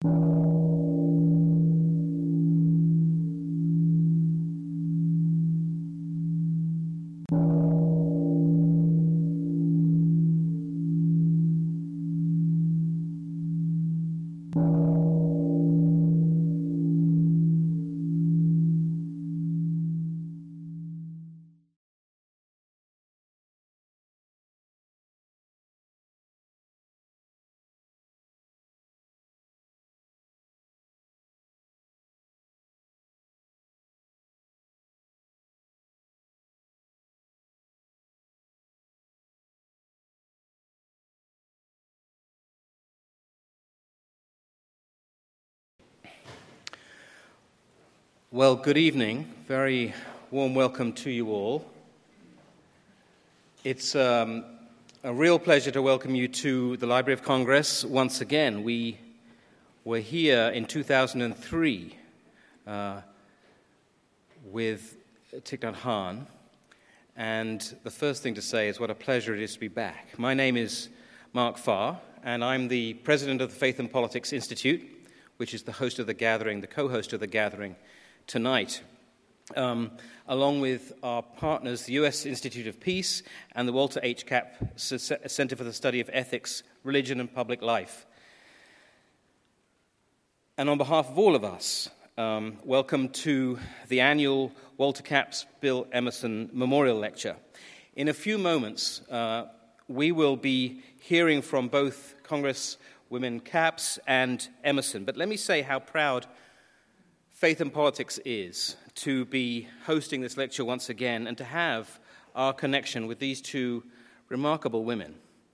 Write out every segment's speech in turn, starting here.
Well, good evening. Very warm welcome to you all. It's a real pleasure to welcome you to the Library of Congress once again. We were here in 2003 with Thich Nhat Hanh, and the first thing to say is what a pleasure it is to be back. My name is Mark Farr, and I'm the president of the Faith and Politics Institute, which is the host of the gathering, the co-host of the gathering tonight, along with our partners, the U.S. Institute of Peace and the Walter H. Kapp Center for the Study of Ethics, Religion, and Public Life. And on behalf of all of us, welcome to the annual Walter Kapp's Bill Emerson Memorial Lecture. In a few moments, we will be hearing from both Congresswomen Capps and Emerson. But let me say how proud Faith and Politics is to be hosting this lecture once again and to have our connection with these two remarkable women.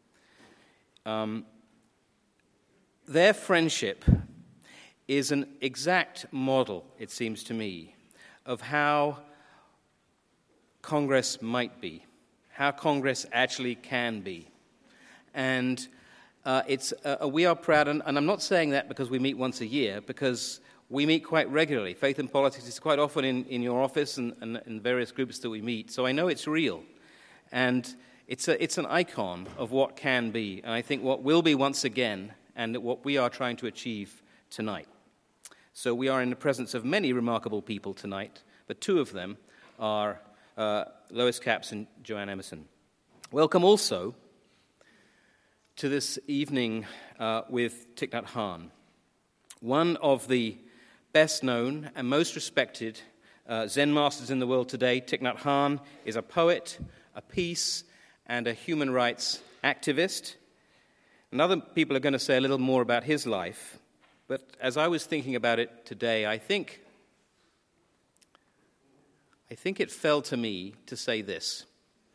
Their friendship is an exact model, it seems to me, of how Congress might be, how Congress actually can be. And we are proud, and I'm not saying that because we meet once a year, because we meet quite regularly. Faith and Politics is quite often in your office and in various groups that we meet. So I know it's real. And it's an icon of what can be, and I think what will be once again, and what we are trying to achieve tonight. So we are in the presence of many remarkable people tonight, but two of them are Lois Capps and Joanne Emerson. Welcome also to this evening with Thich Nhat Hanh, one of the best known and most respected Zen masters in the world today. Thich Nhat Hanh is a poet, a peace, and a human rights activist. And other people are going to say a little more about his life. But as I was thinking about it today, I think it fell to me to say this.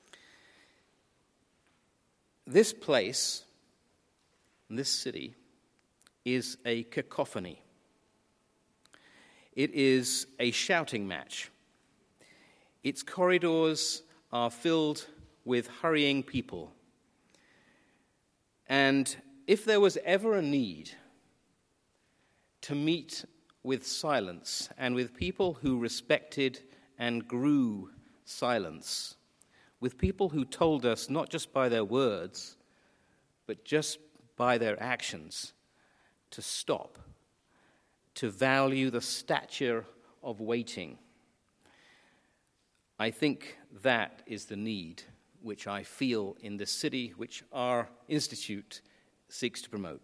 This place, this city, is a cacophony. It is a shouting match. Its corridors are filled with hurrying people. And if there was ever a need to meet with silence and with people who respected and grew silence, with people who told us not just by their words, but just by their actions to stop, to value the stature of waiting, I think that is the need which I feel in this city, which our institute seeks to promote.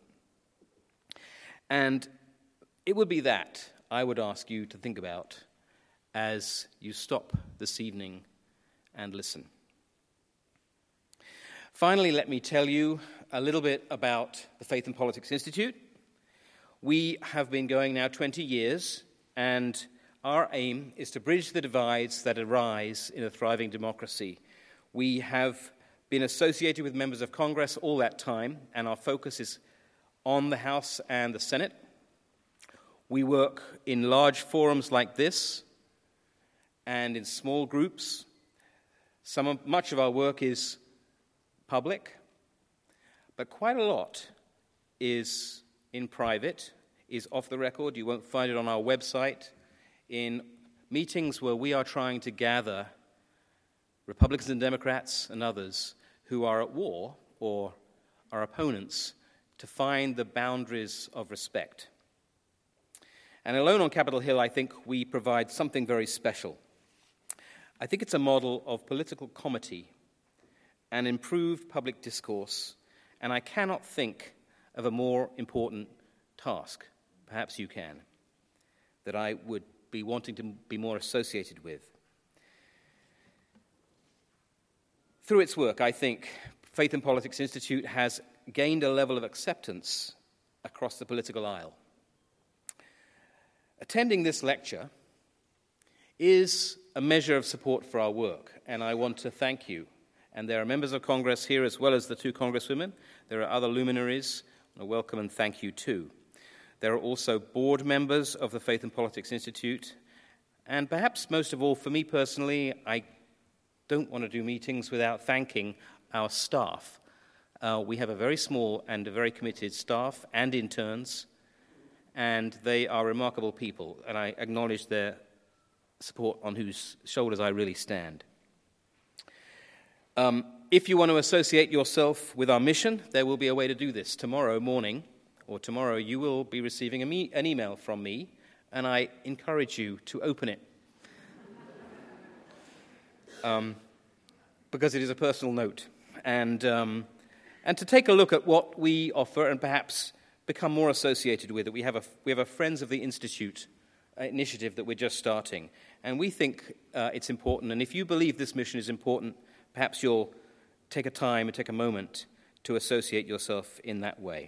And it would be that I would ask you to think about as you stop this evening and listen. Finally, let me tell you a little bit about the Faith and Politics Institute. We have been going now 20 years, and our aim is to bridge the divides that arise in a thriving democracy. We have been associated with members of Congress all that time, and our focus is on the House and the Senate. We work in large forums like this and in small groups. Much of our work is public, but quite a lot is in private, is off the record. You won't find it on our website. In meetings where we are trying to gather Republicans and Democrats and others who are at war or are opponents to find the boundaries of respect. And alone on Capitol Hill, I think we provide something very special. I think it's a model of political comity and improved public discourse, and I cannot think of a more important task, perhaps you can, that I would be wanting to be more associated with. Through its work, I think Faith and Politics Institute has gained a level of acceptance across the political aisle. Attending this lecture is a measure of support for our work, and I want to thank you. And there are members of Congress here as well as the two congresswomen. There are other luminaries. I welcome and thank you too. There are also board members of the Faith and Politics Institute. And perhaps most of all, for me personally, I don't want to do meetings without thanking our staff. We have a very small and a very committed staff and interns, and they are remarkable people, and I acknowledge their support on whose shoulders I really stand. If you want to associate yourself with our mission, there will be a way to do this. Tomorrow morning, or tomorrow, you will be receiving an email from me, and I encourage you to open it. Because it is a personal note, and to take a look at what we offer and perhaps become more associated with it. We have a Friends of the Institute initiative that we're just starting, and we think it's important. And if you believe this mission is important, perhaps you'll take a time and take a moment to associate yourself in that way.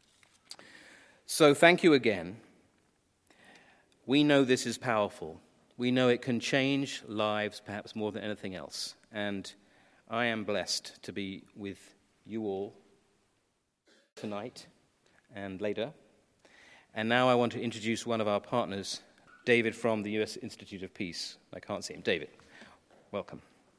So thank you again. We know this is powerful. We know it can change lives perhaps more than anything else. And I am blessed to be with you all tonight and later. And now I want to introduce one of our partners, David from the U.S. Institute of Peace. I can't see him. David, welcome.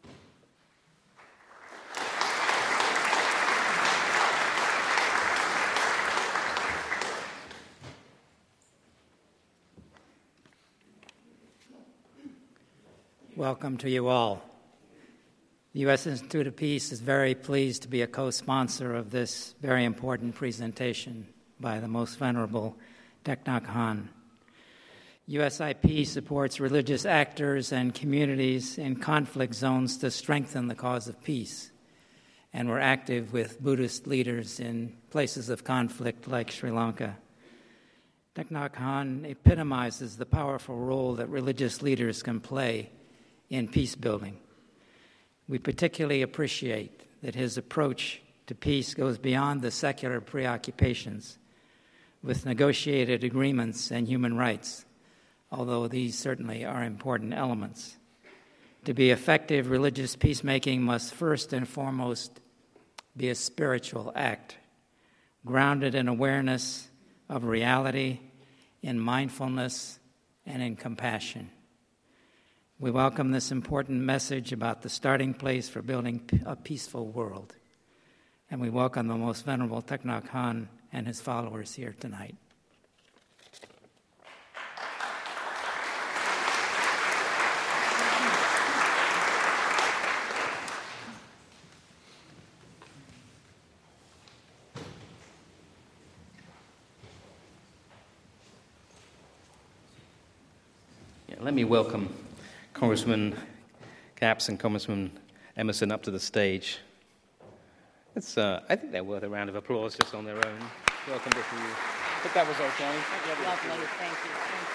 Welcome to you all. The U.S. Institute of Peace is very pleased to be a co-sponsor of this very important presentation by the Most Venerable Thich Nhat Hanh. USIP supports religious actors and communities in conflict zones to strengthen the cause of peace, and we're active with Buddhist leaders in places of conflict like Sri Lanka. Thich Nhat Hanh epitomizes the powerful role that religious leaders can play in peace building. We particularly appreciate that his approach to peace goes beyond the secular preoccupations with negotiated agreements and human rights, although these certainly are important elements. To be effective, religious peacemaking must first and foremost be a spiritual act, grounded in awareness of reality, in mindfulness, and in compassion. We welcome this important message about the starting place for building a peaceful world. And we welcome the Most Venerable Thich Nhat Hanh and his followers here tonight. Let me welcome Congressman Capps and Congressman Emerson up to the stage. I think they're worth a round of applause just on their own. Welcome to you. But that was okay. Lovely. Thank you.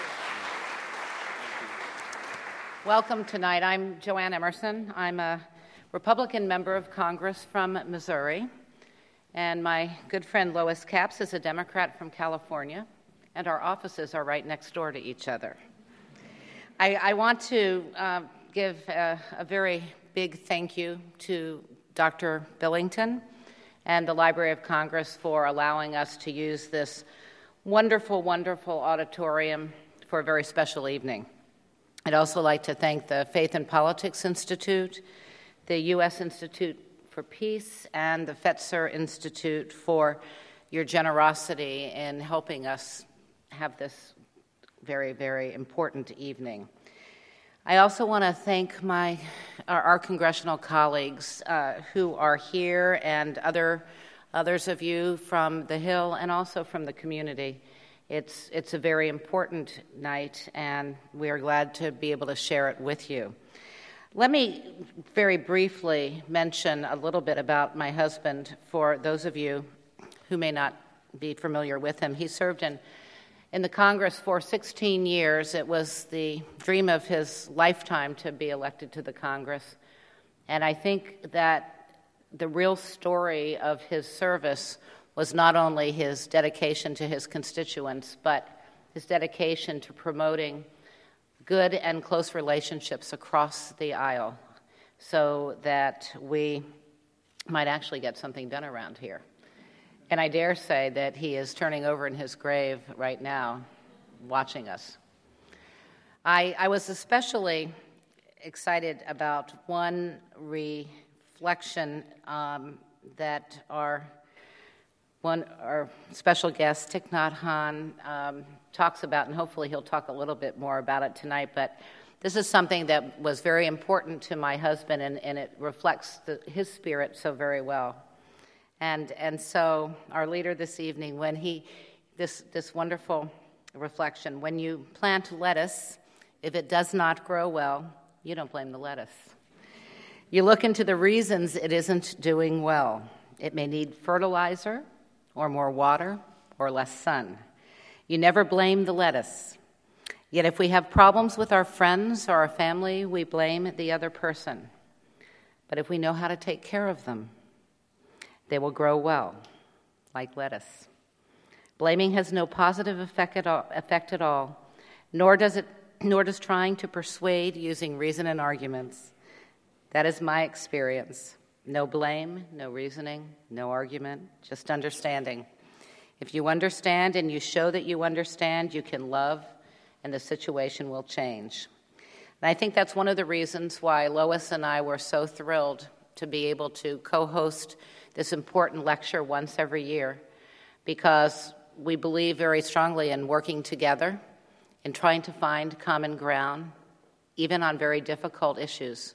Welcome tonight. I'm Joanne Emerson. I'm a Republican member of Congress from Missouri, and my good friend Lois Capps is a Democrat from California, and our offices are right next door to each other. I want to give a very big thank you to Dr. Billington and the Library of Congress for allowing us to use this wonderful, wonderful auditorium for a very special evening. I'd also like to thank the Faith and Politics Institute, the U.S. Institute for Peace, and the Fetzer Institute for your generosity in helping us have this very, very important evening. I also want to thank our congressional colleagues who are here, and others of you from the Hill and also from the community. It's a very important night, and we are glad to be able to share it with you. Let me very briefly mention a little bit about my husband for those of you who may not be familiar with him. He served in the Congress for 16 years. It was the dream of his lifetime to be elected to the Congress. And I think that the real story of his service was not only his dedication to his constituents, but his dedication to promoting good and close relationships across the aisle so that we might actually get something done around here. And I dare say that he is turning over in his grave right now, watching us. I was especially excited about one reflection that our special guest, Thich Nhat Hanh, talks about, and hopefully he'll talk a little bit more about it tonight, but this is something that was very important to my husband, and it reflects his spirit so very well. And so our leader this evening, when this wonderful reflection, when you plant lettuce, if it does not grow well, you don't blame the lettuce. You look into the reasons it isn't doing well. It may need fertilizer, or more water, or less sun. You never blame the lettuce. Yet if we have problems with our friends or our family, we blame the other person. But if we know how to take care of them, they will grow well, like lettuce. Blaming has no positive effect at all, nor does trying to persuade using reason and arguments. That is my experience. No blame, no reasoning, no argument, just understanding. If you understand and you show that you understand, you can love, and the situation will change. And I think that's one of the reasons why Lois and I were so thrilled to be able to co-host this important lecture once every year, because we believe very strongly in working together, in trying to find common ground, even on very difficult issues.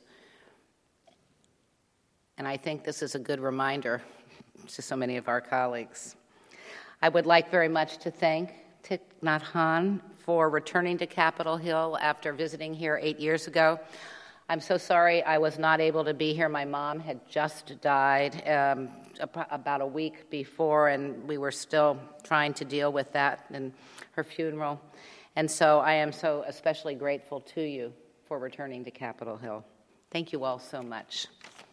And I think this is a good reminder to so many of our colleagues. I would like very much to thank Thich Nhat Hanh for returning to Capitol Hill after visiting here 8 years ago. I'm so sorry I was not able to be here. My mom had just died about a week before, and we were still trying to deal with that and her funeral. And so I am so especially grateful to you for returning to Capitol Hill. Thank you all so much.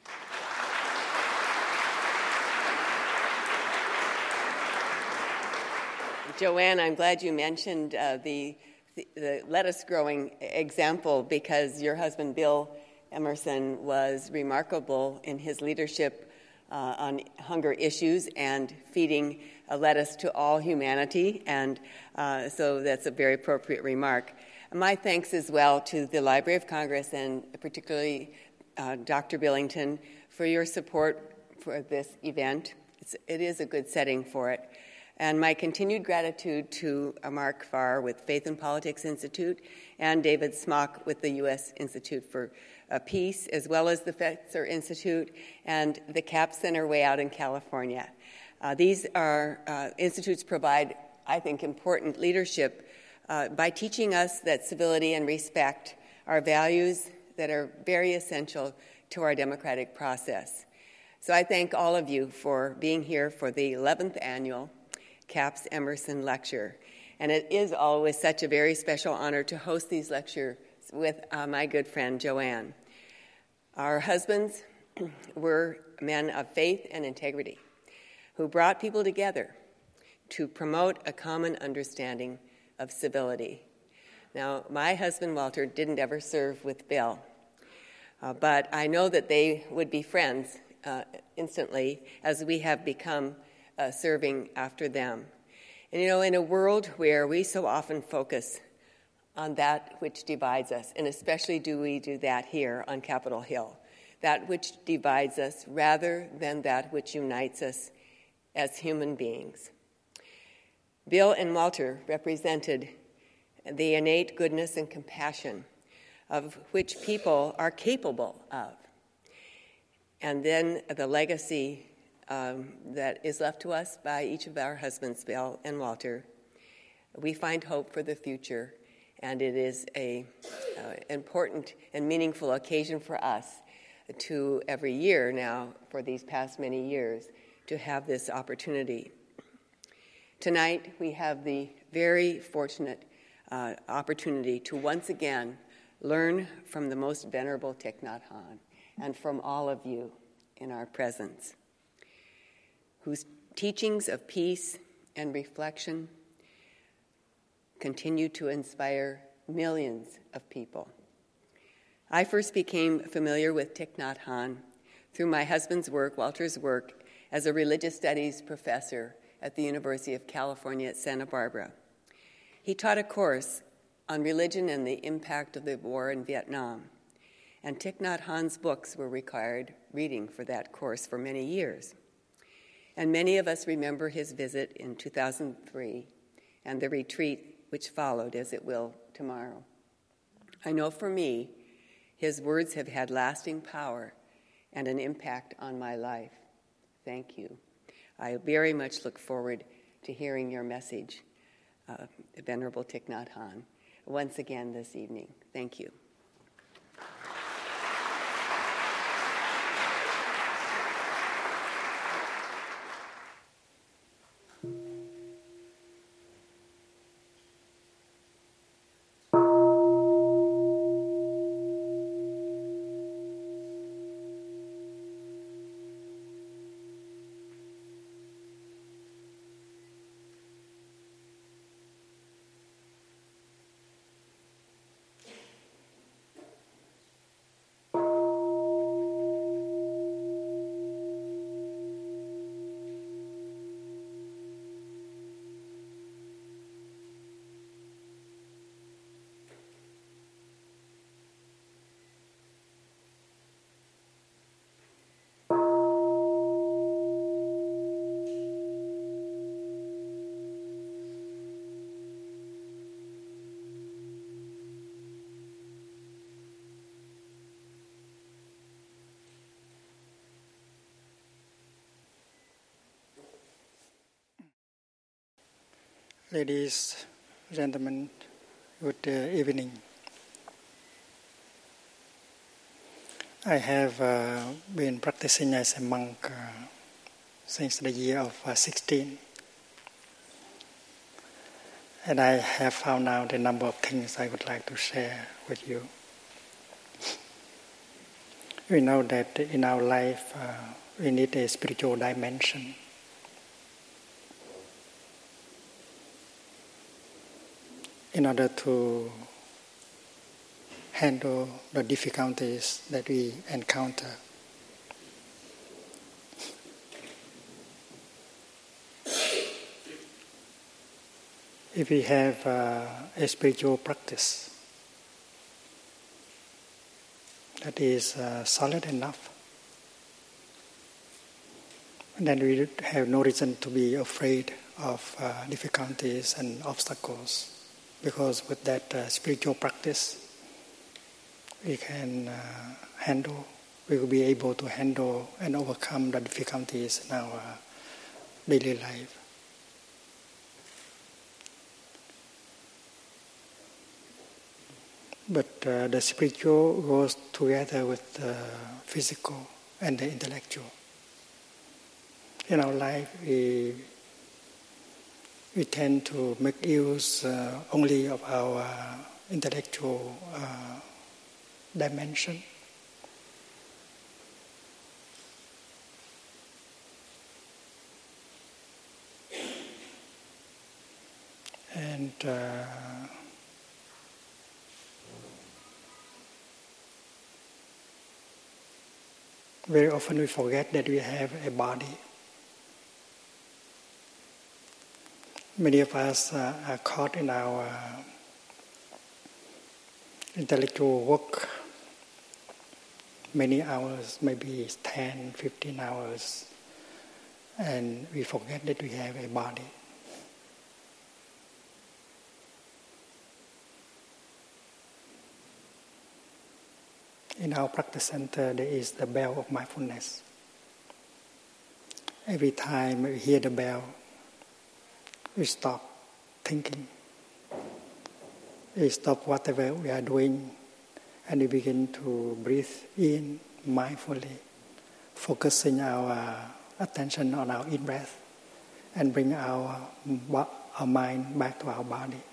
Joanne, I'm glad you mentioned the lettuce growing example, because your husband, Bill Emerson, was remarkable in his leadership on hunger issues and feeding lettuce to all humanity, and so that's a very appropriate remark. My thanks as well to the Library of Congress and particularly Dr. Billington for your support for this event. It is a good setting for it. And my continued gratitude to Mark Farr with Faith and Politics Institute and David Smock with the U.S. Institute for Peace, as well as the Fetzer Institute and the CAP Center way out in California. These institutes provide, I think, important leadership by teaching us that civility and respect are values that are very essential to our democratic process. So I thank all of you for being here for the 11th annual Capps Emerson Lecture. And it is always such a very special honor to host these lectures with my good friend Joanne. Our husbands were men of faith and integrity who brought people together to promote a common understanding of civility. Now, my husband Walter didn't ever serve with Bill, but I know that they would be friends instantly, as we have become serving after them. And in a world where we so often focus on that which divides us, and especially do we do that here on Capitol Hill, that which divides us rather than that which unites us as human beings. Bill and Walter represented the innate goodness and compassion of which people are capable of. And then the legacy that is left to us by each of our husbands, Bill and Walter, We find hope for the future, and it is an important and meaningful occasion for us to every year now, for these past many years, to have this opportunity. Tonight, we have the very fortunate opportunity to once again learn from the most venerable Thich Nhat Hanh and from all of you in our presence, whose teachings of peace and reflection continue to inspire millions of people. I first became familiar with Thich Nhat Hanh through my husband's work, Walter's work, as a religious studies professor at the University of California at Santa Barbara. He taught a course on religion and the impact of the war in Vietnam, and Thich Nhat Hanh's books were required reading for that course for many years. And many of us remember his visit in 2003 and the retreat which followed, as it will tomorrow. I know for me, his words have had lasting power and an impact on my life. Thank you. I very much look forward to hearing your message, Venerable Thich Nhat Hanh, once again this evening. Thank you. Ladies, gentlemen, good evening. I have been practicing as a monk since the year of 16. And I have found out a number of things I would like to share with you. We know that in our life we need a spiritual dimension. In order to handle the difficulties that we encounter. If we have a spiritual practice that is solid enough, then we have no reason to be afraid of difficulties and obstacles. Because with that spiritual practice, we will be able to handle and overcome the difficulties in our daily life. But the spiritual goes together with the physical and the intellectual. In our life, we tend to make use only of our intellectual dimension. And very often we forget that we have a body. Many of us are caught in our intellectual work, many hours, maybe 10, 15 hours, and we forget that we have a body. In our practice center, there is the bell of mindfulness. Every time we hear the bell, we stop thinking we stop whatever we are doing and we begin to breathe in mindfully, focusing our attention on our in-breath and bring our mind back to our body.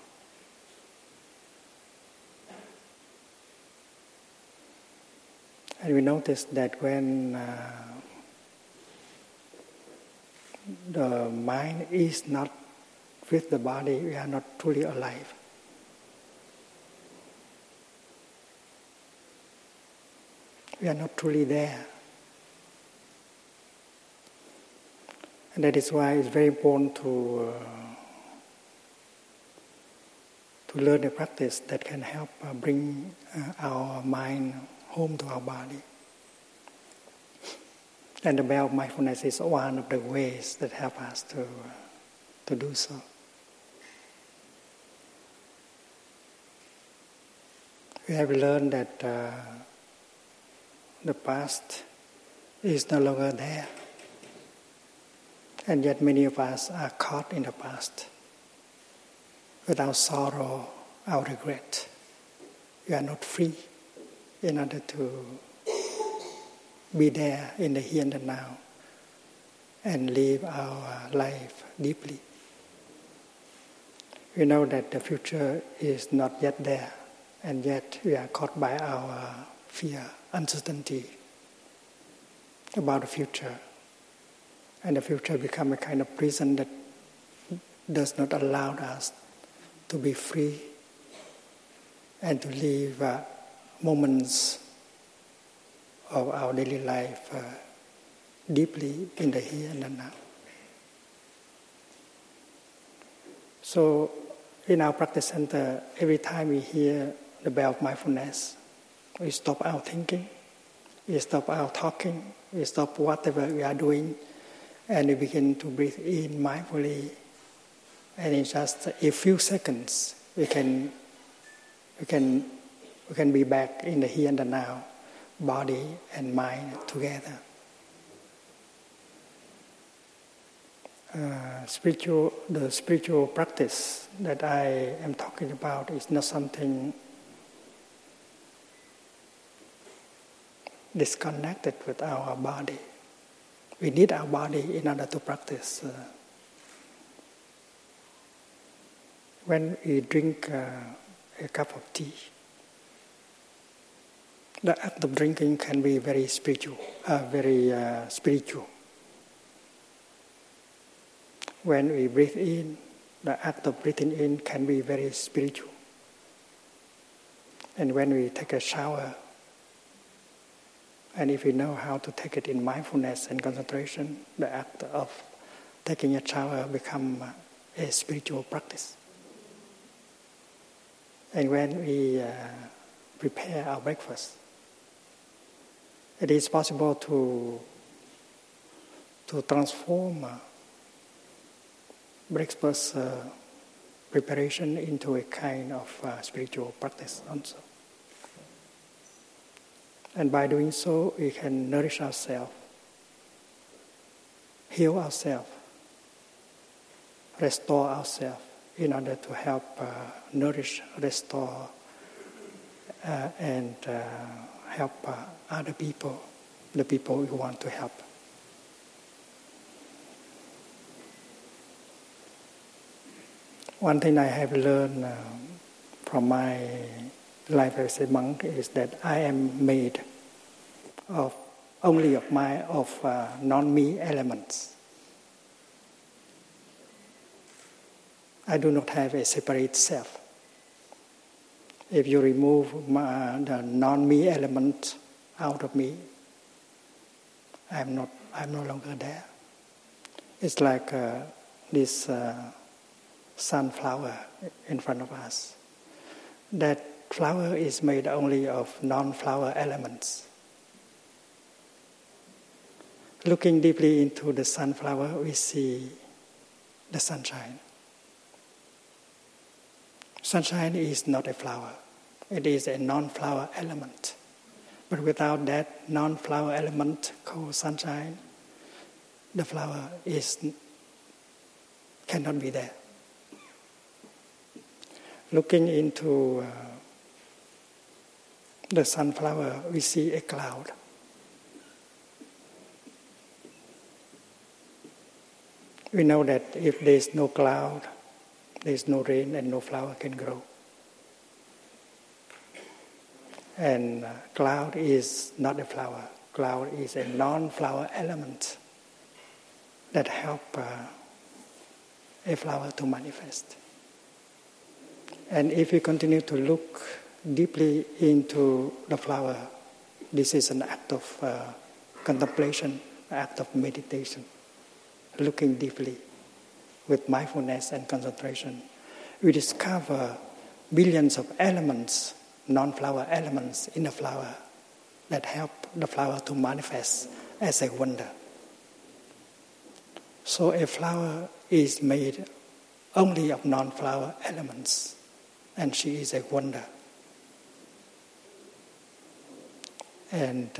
And we notice that when the mind is not with the body, we are not truly alive. We are not truly there. And that is why it's very important to learn a practice that can help bring our mind home to our body. And the bell of mindfulness is one of the ways that help us to do so. We have learned that the past is no longer there. And yet many of us are caught in the past with our sorrow, our regret. We are not free in order to be there in the here and the now and live our life deeply. We know that the future is not yet there, and yet we are caught by our fear, uncertainty about the future. And the future becomes a kind of prison that does not allow us to be free and to live moments of our daily life deeply in the here and the now. So in our practice center, every time we hear the bell of mindfulness, we stop our thinking, we stop our talking, we stop whatever we are doing, and we begin to breathe in mindfully. And in just a few seconds, we can be back in the here and the now, body and mind together. The spiritual practice that I am talking about is not something disconnected with our body. We need our body in order to practice. When we drink a cup of tea, the act of drinking can be very spiritual. When we breathe in, the act of breathing in can be very spiritual. And when we take a shower, and if we know how to take it in mindfulness and concentration, the act of taking a shower becomes a spiritual practice. And when we prepare our breakfast, it is possible to transform breakfast preparation into a kind of spiritual practice also. And by doing so, we can nourish ourselves, heal ourselves, restore ourselves in order to help nourish, restore, and help other people, the people we want to help. One thing I have learned from my life as a monk is that I am made of non-me elements. I do not have a separate self. If you remove the non-me element out of me, I'm no longer there. It's like this sunflower in front of us. That flower is made only of non-flower elements. Looking deeply into the sunflower, we see the sunshine. Sunshine is not a flower. It is a non-flower element. But without that non-flower element called sunshine, the flower cannot be there. Looking into the sunflower, we see a cloud. We know that if there is no cloud, there is no rain and no flower can grow. And cloud is not a flower. Cloud is a non-flower element that help a flower to manifest. And if we continue to look deeply into the flower, this is an act of contemplation, an act of meditation. Looking deeply with mindfulness and concentration, we discover billions of elements, non-flower elements in the flower that help the flower to manifest as a wonder. So a flower is made only of non-flower elements, and she is a wonder. And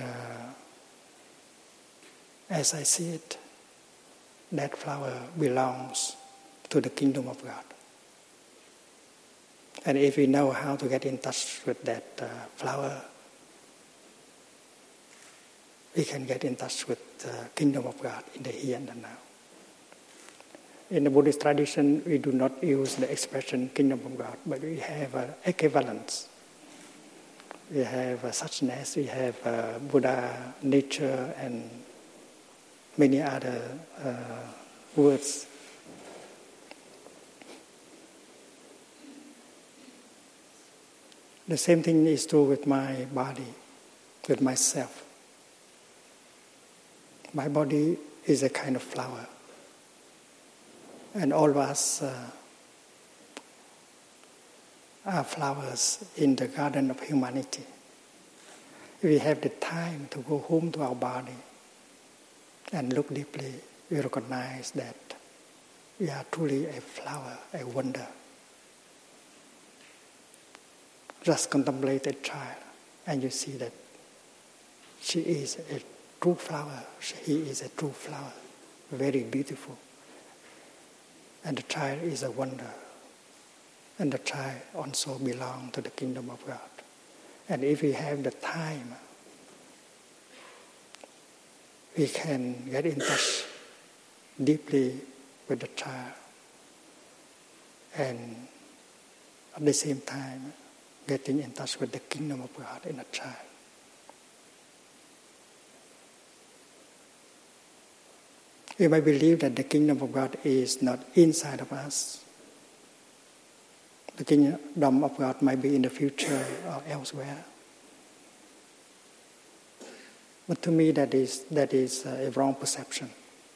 as I see it, that flower belongs to the kingdom of God. And if we know how to get in touch with that flower, we can get in touch with the kingdom of God in the here and the now. In the Buddhist tradition, we do not use the expression kingdom of God, but we have equivalents. We have suchness, we have Buddha, nature, and many other words. The same thing is true with my body, with myself. My body is a kind of flower. And all of us are flowers in the garden of humanity. If we have the time to go home to our body and look deeply, we recognize that we are truly a flower, a wonder. Just contemplate a child and you see that she is a true flower, he is a true flower, very beautiful. And the child is a wonder. And the child also belongs to the kingdom of God. And if we have the time, we can get in touch deeply with the child. And at the same time, getting in touch with the kingdom of God in a child. We might believe that the kingdom of God is not inside of us. The kingdom of God might be in the future or elsewhere. But to me, that is a wrong perception.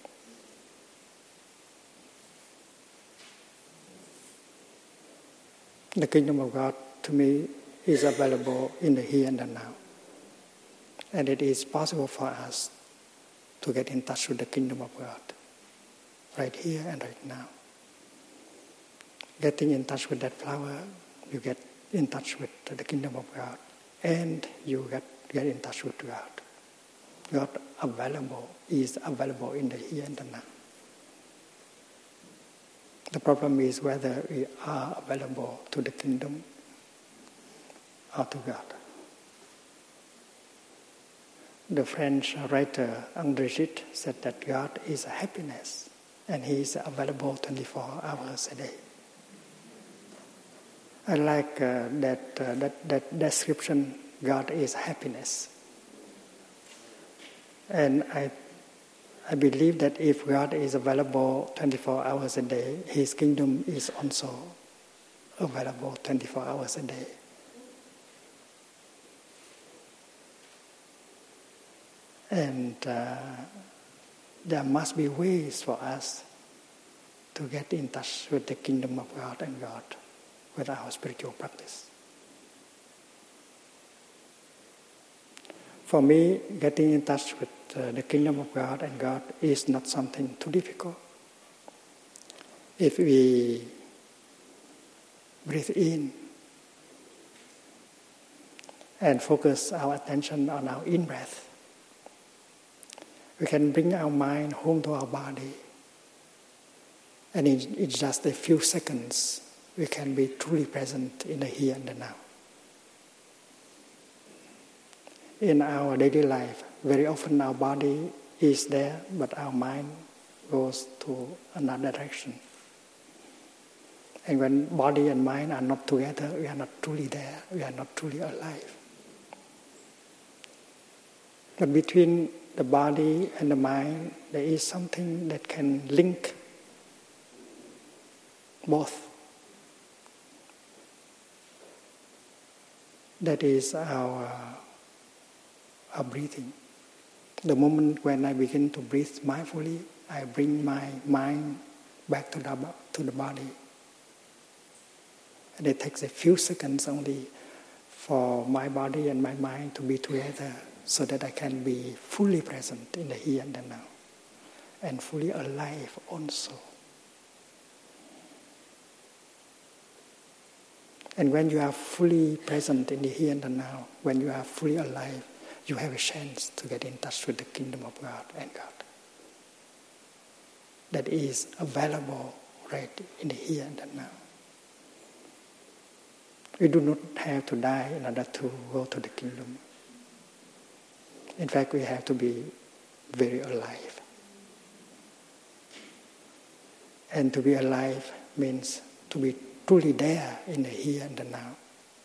The kingdom of God, to me, is available in the here and the now. And it is possible for us to get in touch with the kingdom of God, right here and right now. Getting in touch with that flower, you get in touch with the kingdom of God, and you get in touch with God. God is available in the here and the now. The problem is whether we are available to the kingdom or to God. The French writer André Gide said that God is happiness and He is available 24 hours a day. I like that description, God is happiness. And I believe that if God is available 24 hours a day, His kingdom is also available 24 hours a day. And there must be ways for us to get in touch with the kingdom of God and God with our spiritual practice. For me, getting in touch with the kingdom of God and God is not something too difficult. If we breathe in and focus our attention on our in-breath, we can bring our mind home to our body. And in just a few seconds, we can be truly present in the here and the now. In our daily life, very often our body is there, but our mind goes to another direction. And when body and mind are not together, we are not truly there, we are not truly alive. But between the body and the mind, there is something that can link both. That is our breathing. The moment when I begin to breathe mindfully, I bring my mind back to the body. And it takes a few seconds only for my body and my mind to be together so that I can be fully present in the here and the now and fully alive also. And when you are fully present in the here and the now, when you are fully alive, you have a chance to get in touch with the kingdom of God and God. That is available right in the here and the now. We do not have to die in order to go to the kingdom. In fact, we have to be very alive. And to be alive means to be truly there in the here and the now.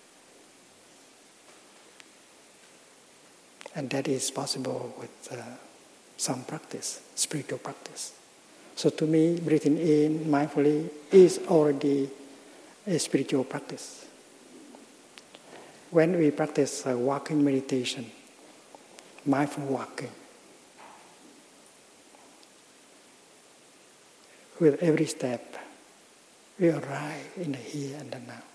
And that is possible with some practice, spiritual practice. So to me, breathing in mindfully is already a spiritual practice. When we practice walking meditation, mindful walking, with every step, we arrive in the here and the now.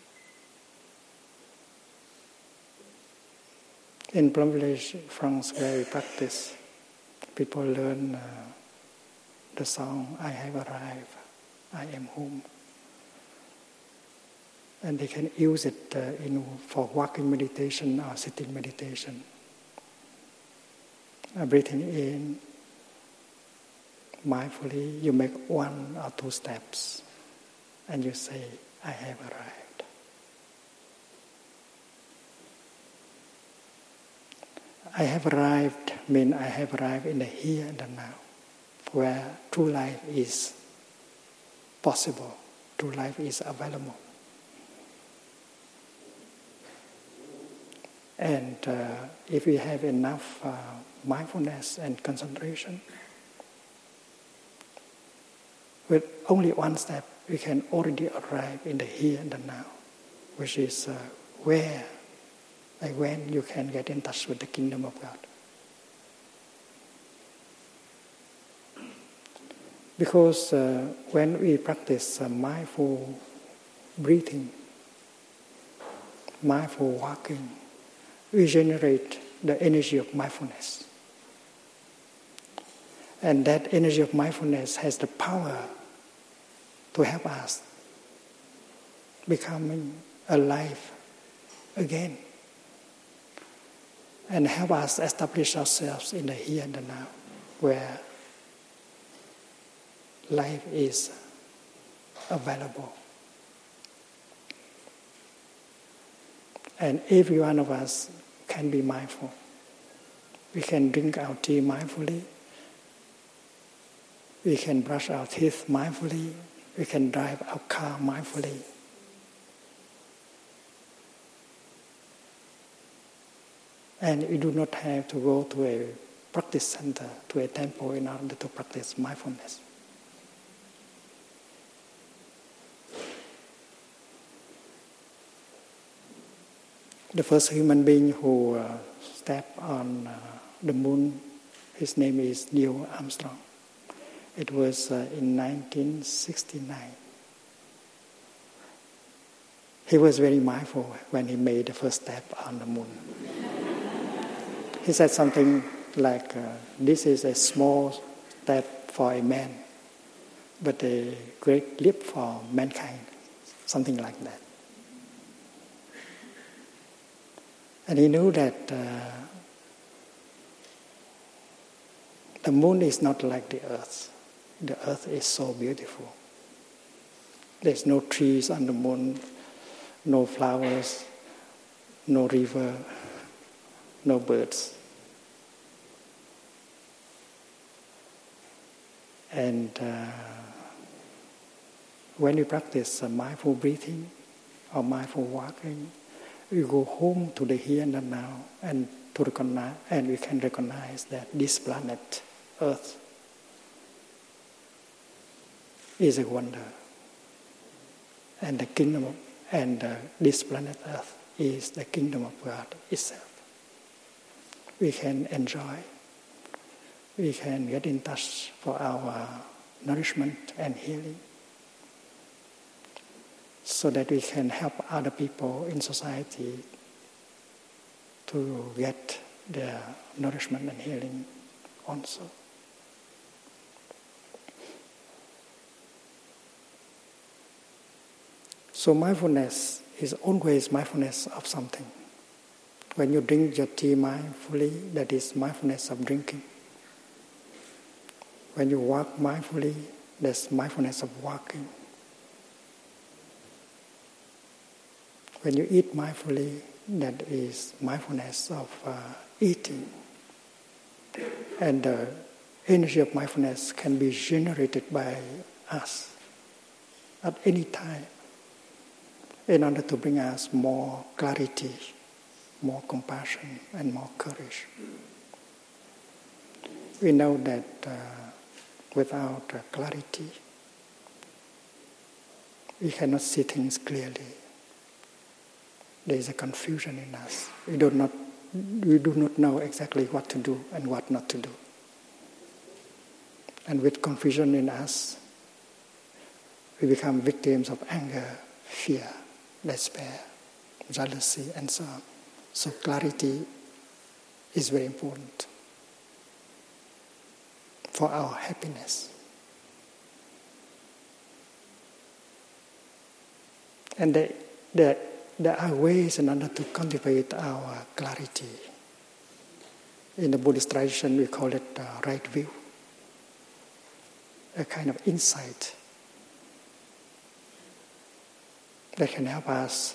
In Plum Village, France, where we practice, people learn the song, I have arrived, I am home. And they can use it for walking meditation or sitting meditation. Breathing in, mindfully, you make 1 or 2 steps, and you say, I have arrived. I have arrived means I have arrived in the here and the now, where true life is possible, true life is available. And if we have enough mindfulness and concentration, with only 1 step, we can already arrive in the here and the now, which is when you can get in touch with the kingdom of God. Because when we practice mindful breathing, mindful walking, we generate the energy of mindfulness. And that energy of mindfulness has the power to help us becoming alive again and help us establish ourselves in the here and the now, where life is available. And every one of us can be mindful. We can drink our tea mindfully. We can brush our teeth mindfully. We can drive our car mindfully. And we do not have to go to a practice center, to a temple in order to practice mindfulness. The first human being who stepped on the moon, his name is Neil Armstrong. It was in 1969. He was very mindful when he made the first step on the moon. He said something like, this is a small step for a man, but a great leap for mankind, something like that. And he knew that the moon is not like the earth. The earth is so beautiful. There's no trees on the moon, no flowers, no river, no birds. And when you practice mindful breathing or mindful walking, you go home to the here and the now, and to recognize, and we can recognize that this planet, Earth, is a wonder, and the kingdom of, and this planet Earth is the kingdom of God itself. We can enjoy. We can get in touch for our nourishment and healing, so that we can help other people in society to get their nourishment and healing also. So mindfulness is always mindfulness of something. When you drink your tea mindfully, that is mindfulness of drinking. When you walk mindfully, that's mindfulness of walking. When you eat mindfully, that is mindfulness of eating. And the energy of mindfulness can be generated by us at any time in order to bring us more clarity, more compassion, and more courage. We know that without clarity, we cannot see things clearly. There is a confusion in us. We do not know exactly what to do and what not to do. And with confusion in us, we become victims of anger, fear, despair, jealousy, and so on. So clarity is very important for our happiness. And there are ways in order to cultivate our clarity. In the Buddhist tradition, we call it right view, a kind of insight that can help us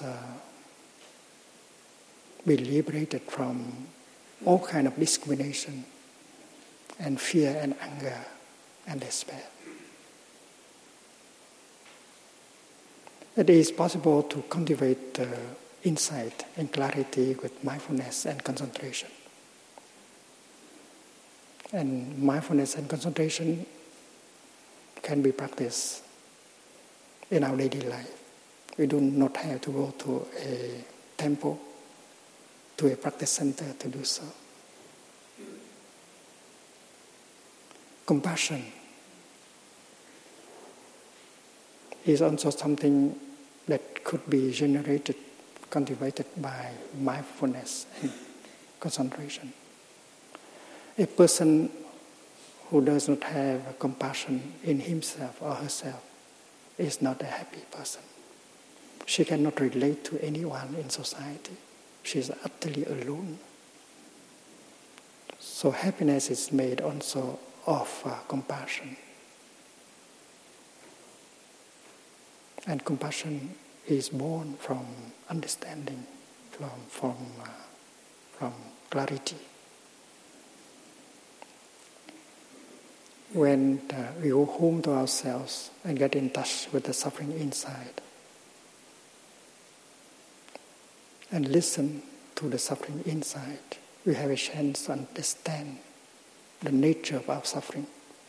be liberated from all kind of discrimination and fear and anger and despair. It is possible to cultivate insight and clarity with mindfulness and concentration. And mindfulness and concentration can be practiced in our daily life. We do not have to go to a temple, to a practice center to do so. Compassion is also something that could be generated, cultivated by mindfulness and concentration. A person who does not have compassion in himself or herself is not a happy person. She cannot relate to anyone in society. She is utterly alone. So happiness is made also of compassion. And compassion is born from understanding, from clarity. When we go home to ourselves and get in touch with the suffering inside, and listen to the suffering inside, we have a chance to understand the nature of our suffering.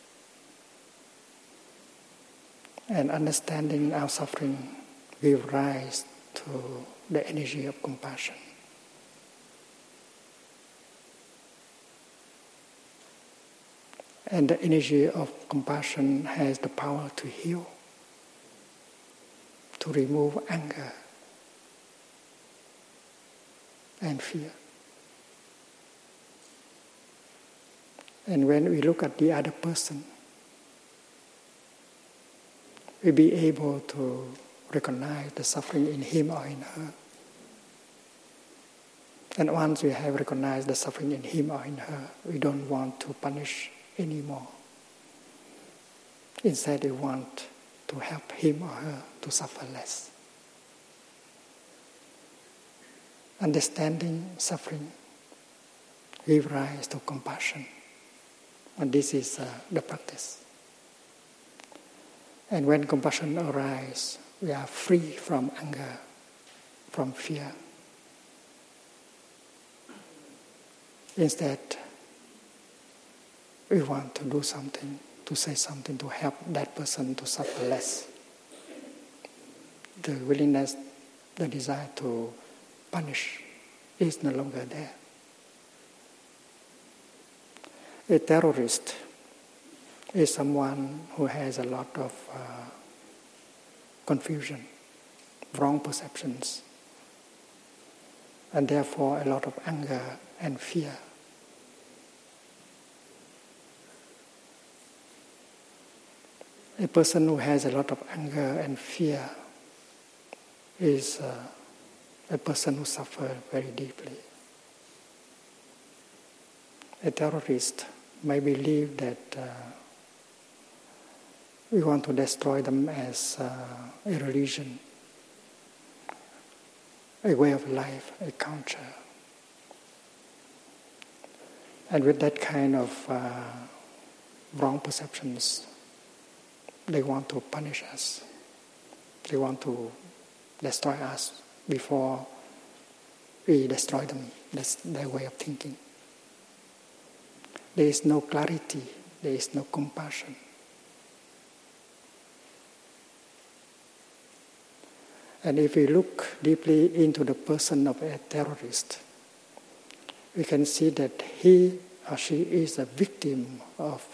And understanding our suffering gives rise to the energy of compassion. And the energy of compassion has the power to heal, to remove anger and fear. And when we look at the other person, we'll be able to recognize the suffering in him or in her. And once we have recognized the suffering in him or in her, we don't want to punish anymore. Instead, we want to help him or her to suffer less. Understanding suffering give rise to compassion. And this is the practice. And when compassion arises, we are free from anger, from fear. Instead, we want to do something, to say something to help that person to suffer less. The willingness, the desire to punish is no longer there. A terrorist is someone who has a lot of confusion, wrong perceptions, and therefore a lot of anger and fear. A person who has a lot of anger and fear is a person who suffers very deeply. A terrorist may believe that we want to destroy them as a religion, a way of life, a culture. And with that kind of wrong perceptions, they want to punish us. They want to destroy us before we destroy them. That's their way of thinking. There is no clarity. There is no compassion. And if we look deeply into the person of a terrorist, we can see that he or she is a victim of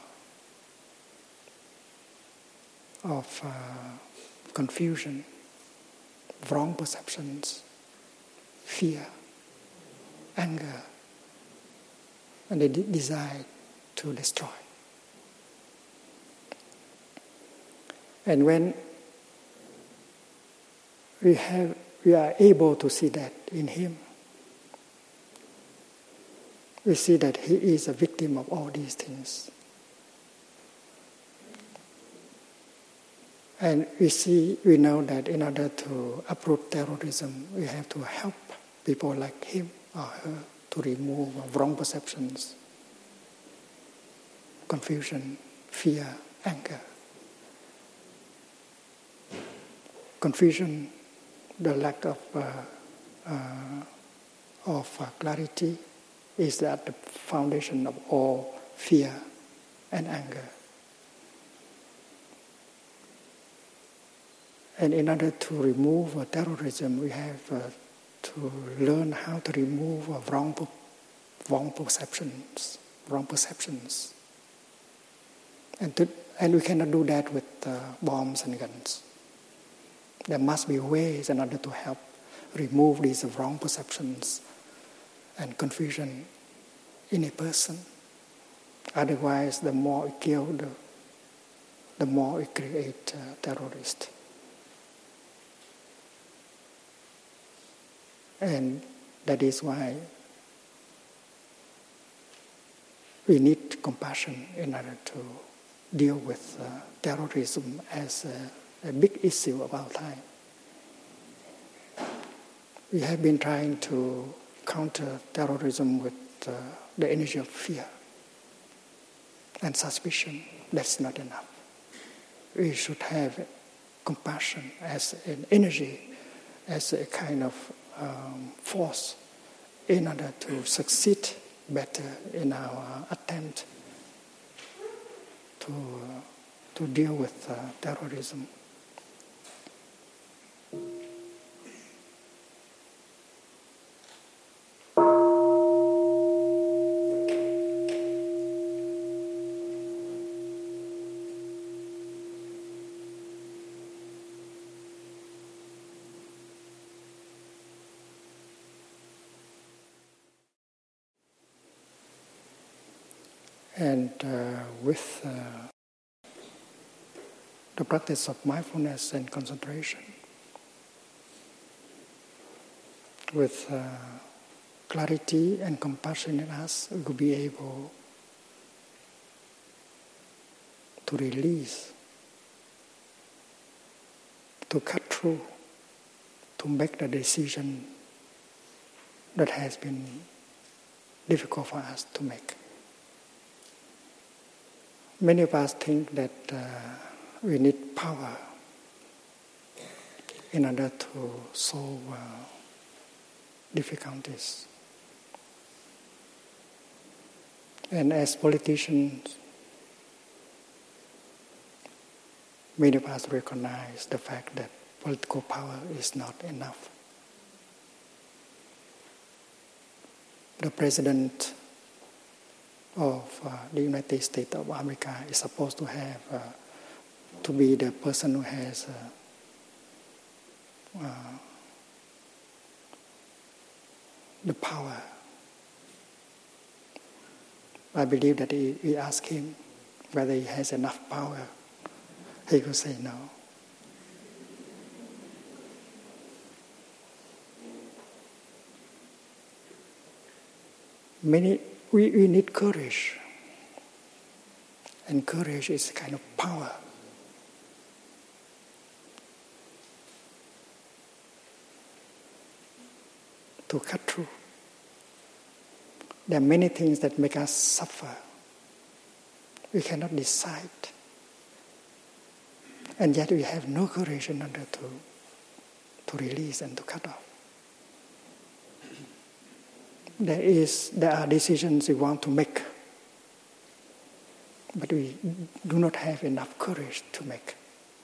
confusion, wrong perceptions, fear, anger, and a desire to destroy. And when we are able to see that in him, we see that he is a victim of all these things. And we know that in order to uproot terrorism, we have to help people like him or her to remove wrong perceptions, confusion, fear, anger. Confusion, the lack of clarity, is at the foundation of all fear and anger. And in order to remove terrorism, we have to learn how to remove wrong perceptions. And we cannot do that with bombs and guns. There must be ways in order to help remove these wrong perceptions and confusion in a person. Otherwise, the more we kill, the more we create terrorists. And that is why we need compassion in order to deal with terrorism as a big issue of our time. We have been trying to counter terrorism with the energy of fear and suspicion. That's not enough. We should have compassion as an energy, as a kind of force in order to succeed better in our attempt to deal with terrorism. And with the practice of mindfulness and concentration, with clarity and compassion in us, we will be able to release to cut through, to make the decision that has been difficult for us to make. Many of us think that we need power in order to solve difficulties. And as politicians, many of us recognize the fact that political power is not enough. The President of the United States of America is supposed to have to be the person who has the power. I believe that we ask him whether he has enough power. He could say no. We need courage. And courage is a kind of power. To cut through. There are many things that make us suffer. We cannot decide. And yet we have no courage in order to release and to cut off. There are decisions we want to make, but we do not have enough courage to make.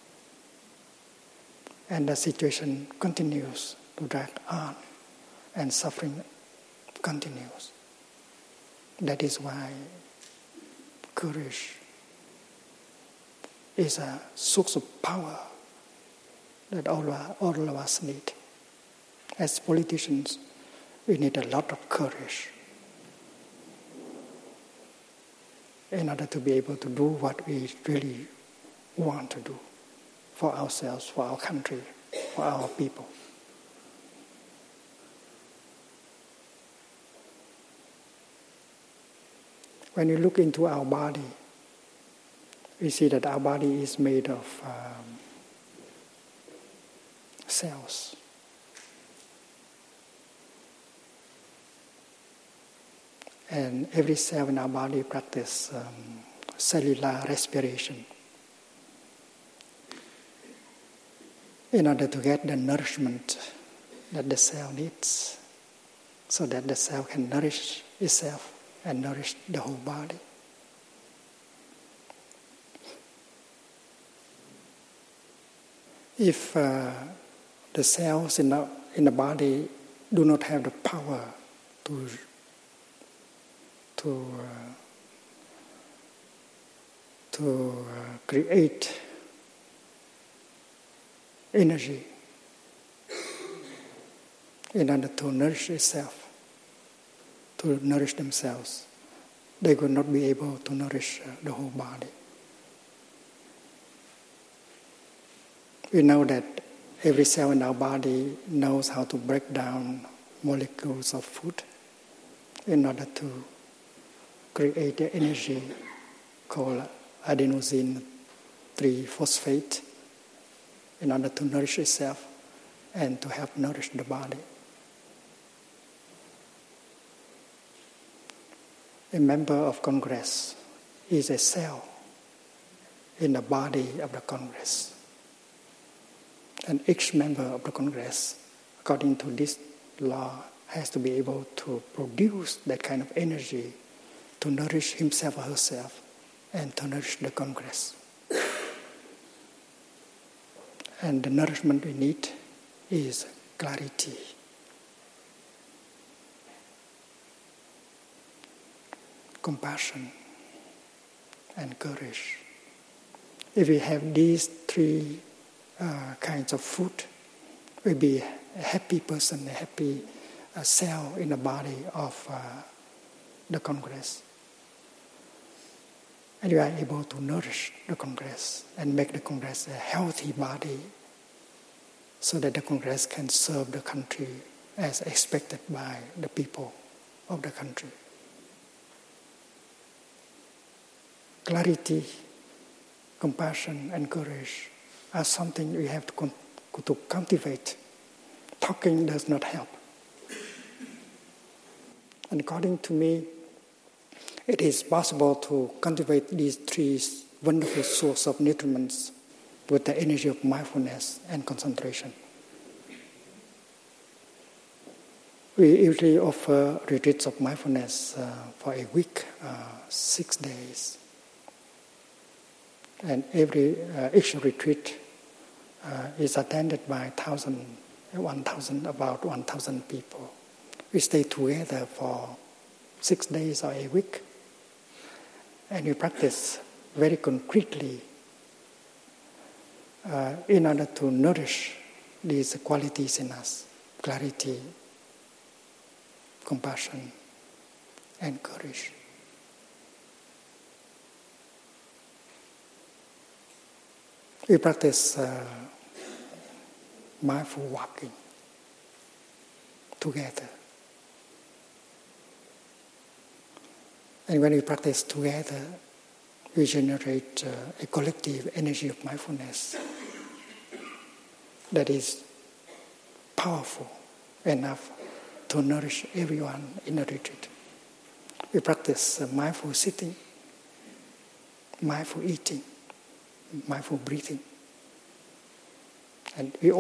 And the situation continues to drag on, and suffering continues. That is why courage is a source of power that all of us need. As politicians, we need a lot of courage in order to be able to do what we really want to do for ourselves, for our country, for our people. When you look into our body, we see that our body is made of cells. And every cell in our body practices cellular respiration in order to get the nourishment that the cell needs so that the cell can nourish itself and nourish the whole body. If the cells in the body do not have the power to create energy in order to nourish itself, to nourish themselves, they would not be able to nourish the whole body. We know that every cell in our body knows how to break down molecules of food in order to create the energy called adenosine 3-phosphate in order to nourish itself and to help nourish the body. A member of Congress is a cell in the body of the Congress. And each member of the Congress, according to this law, has to be able to produce that kind of energy to nourish himself or herself and to nourish the Congress. And the nourishment we need is clarity. Compassion and courage. If we have these three kinds of food, we'll be a happy person, a happy cell in the body of the Congress. And we are able to nourish the Congress and make the Congress a healthy body so that the Congress can serve the country as expected by the people of the country. Clarity, compassion, and courage are something we have to to cultivate. Talking does not help. And according to me, it is possible to cultivate these three wonderful sources of nutriments with the energy of mindfulness and concentration. We usually offer retreats of mindfulness for a week, 6 days. And each retreat is attended by about 1,000 people. We stay together for 6 days or a week, and we practice very concretely in order to nourish these qualities in us: clarity, compassion, and courage. We practice mindful walking together. And when we practice together, we generate a collective energy of mindfulness that is powerful enough to nourish everyone in a retreat. We practice mindful sitting, mindful eating, mindful breathing. And we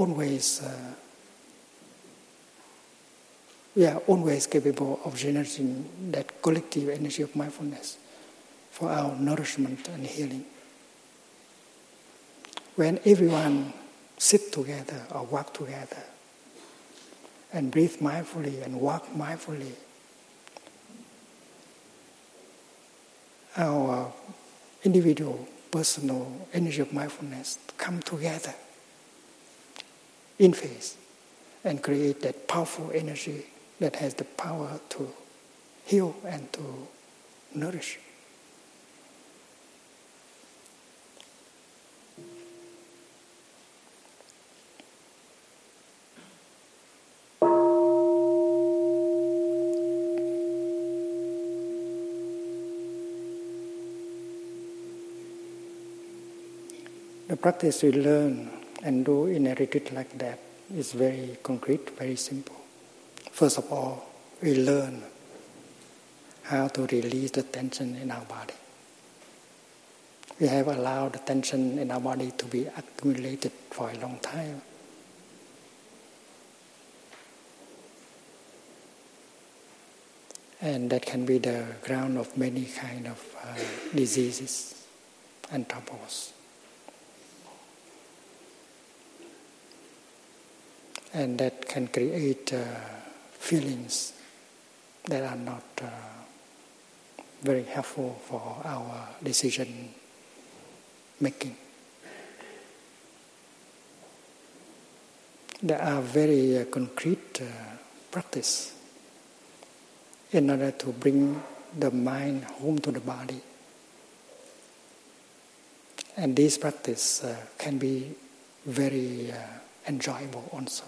are always capable of generating that collective energy of mindfulness for our nourishment and healing. When everyone sit together or walk together and breathe mindfully and walk mindfully, our individual, personal energy of mindfulness come together in phase and create that powerful energy that has the power to heal and to nourish. The practice we learn and do in a retreat like that is very concrete, very simple. First of all, we learn how to release the tension in our body. We have allowed the tension in our body to be accumulated for a long time. And that can be the ground of many kinds of diseases and troubles. And that can create feelings that are not very helpful for our decision making. There are very concrete practice in order to bring the mind home to the body. And this practice can be very enjoyable also.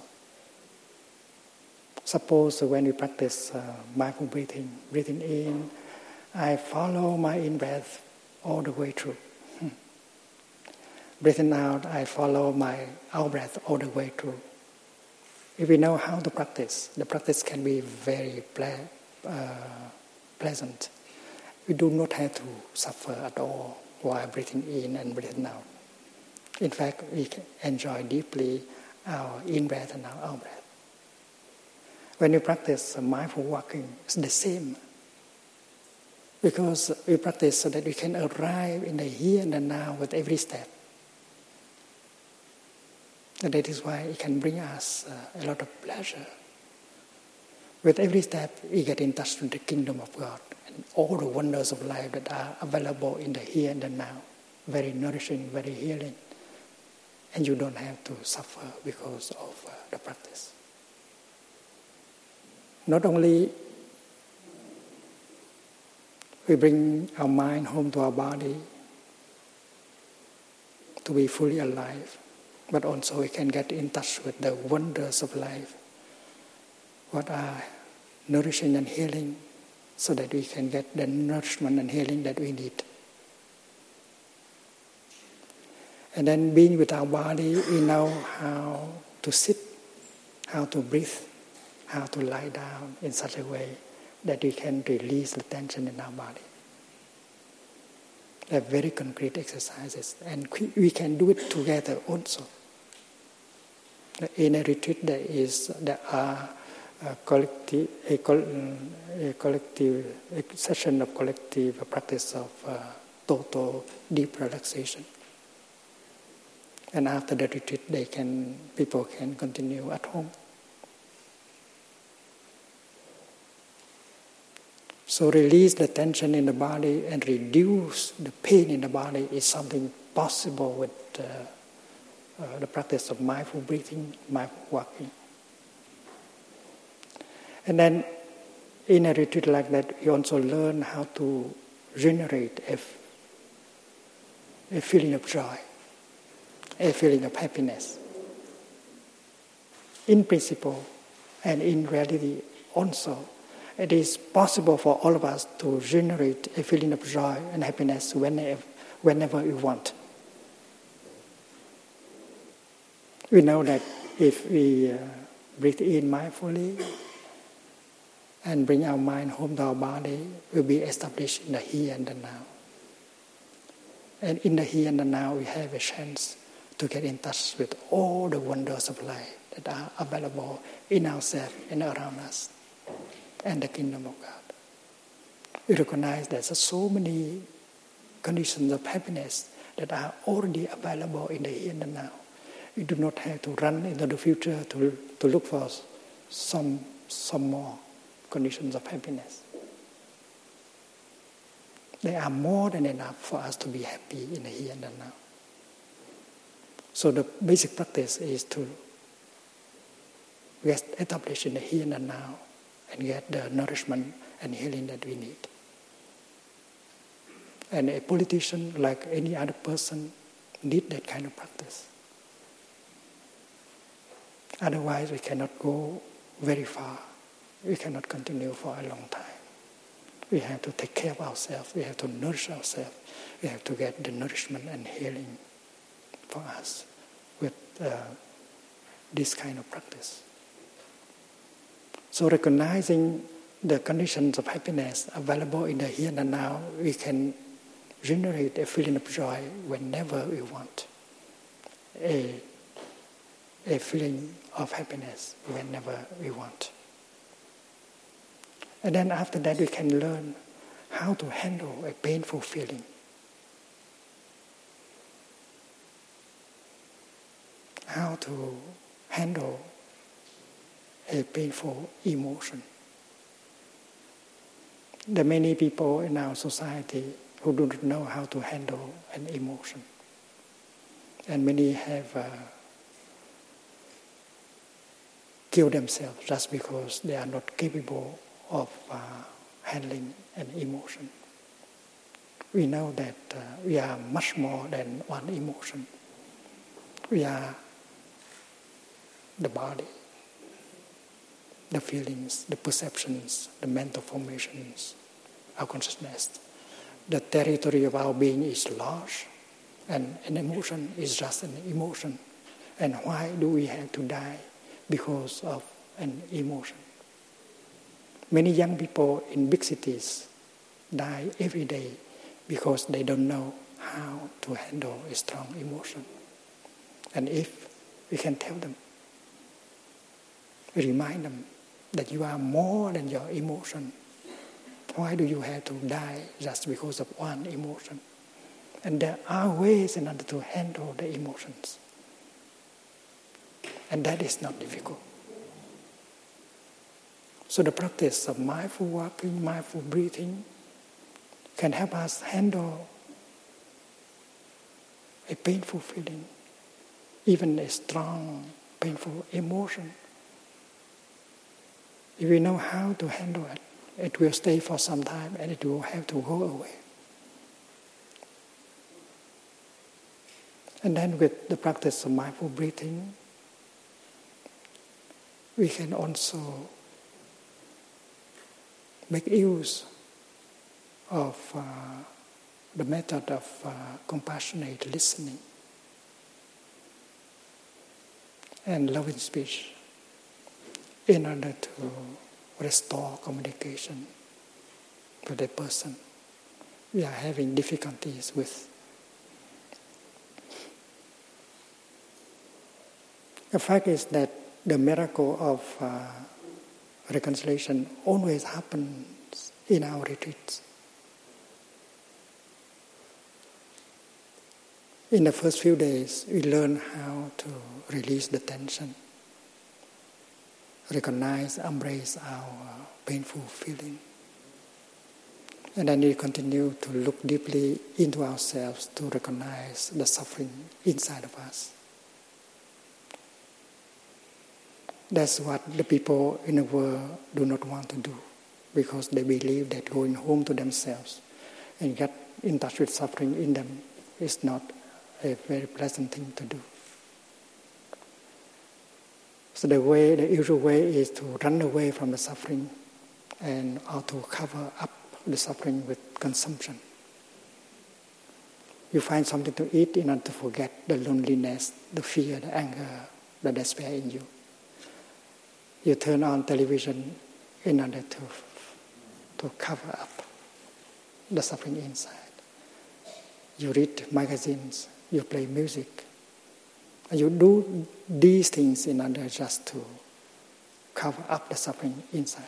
Suppose when we practice mindful breathing in, I follow my in-breath all the way through. Breathing out, I follow my out-breath all the way through. If we know how to practice, the practice can be very pleasant. We do not have to suffer at all while breathing in and breathing out. In fact, we can enjoy deeply our in-breath and our out-breath. When we practice mindful walking, it's the same. Because we practice so that we can arrive in the here and the now with every step. And that is why it can bring us a lot of pleasure. With every step, we get in touch with the kingdom of God and all the wonders of life that are available in the here and the now. Very nourishing, very healing. And you don't have to suffer because of the practice. Not only we bring our mind home to our body to be fully alive, but also we can get in touch with the wonders of life, what are nourishing and healing, so that we can get the nourishment and healing that we need. And then being with our body, we know how to sit, how to breathe, how to lie down in such a way that we can release the tension in our body. They're very concrete exercises, and we can do it together also. In a retreat, there are a session of collective practice of total deep relaxation. And after the retreat, people can continue at home. So release the tension in the body and reduce the pain in the body is something possible with the practice of mindful breathing, mindful walking. And then in a retreat like that, you also learn how to generate a feeling of joy, a feeling of happiness. In principle and in reality also, it is possible for all of us to generate a feeling of joy and happiness whenever we want. We know that if we breathe in mindfully and bring our mind home to our body, we'll be established in the here and the now. And in the here and the now, we have a chance to get in touch with all the wonders of life that are available in ourselves and around us, and the kingdom of God. We recognize there's so many conditions of happiness that are already available in the here and the now. We do not have to run into the future to look for some more conditions of happiness. They are more than enough for us to be happy in the here and the now. So the basic practice is to get established in the here and the now and get the nourishment and healing that we need. And a politician, like any other person, need that kind of practice. Otherwise, we cannot go very far. We cannot continue for a long time. We have to take care of ourselves. We have to nourish ourselves. We have to get the nourishment and healing for us with this kind of practice. So recognizing the conditions of happiness available in the here and the now, we can generate a feeling of joy whenever we want. A feeling of happiness whenever we want. And then after that, we can learn how to handle a painful feeling. How to handle a painful emotion. There are many people in our society who do not know how to handle an emotion. And many have killed themselves just because they are not capable of handling an emotion. We know that we are much more than one emotion. We are the body, the feelings, the perceptions, the mental formations, our consciousness. The territory of our being is large, and an emotion is just an emotion. And why do we have to die because of an emotion? Many young people in big cities die every day because they don't know how to handle a strong emotion. And if we can tell them, remind them that you are more than your emotion, why do you have to die just because of one emotion? And there are ways in order to handle the emotions. And that is not difficult. So the practice of mindful walking, mindful breathing can help us handle a painful feeling, even a strong, painful emotion. If we know how to handle it, it will stay for some time and it will have to go away. And then with the practice of mindful breathing, we can also make use of the method of compassionate listening. and loving speech in order to restore communication with the person we are having difficulties with. The fact is that the miracle of reconciliation always happens in our retreats. In the first few days, we learn how to release the tension, recognize, embrace our painful feeling. And then we continue to look deeply into ourselves to recognize the suffering inside of us. That's what the people in the world do not want to do, because they believe that going home to themselves and get in touch with suffering in them is not a very pleasant thing to do. So the usual way is to run away from the suffering or to cover up the suffering with consumption. You find something to eat in order to forget the loneliness, the fear, the anger, the despair in you. You turn on television in order to cover up the suffering inside. You read magazines, you play music. And you do these things in order just to cover up the suffering inside.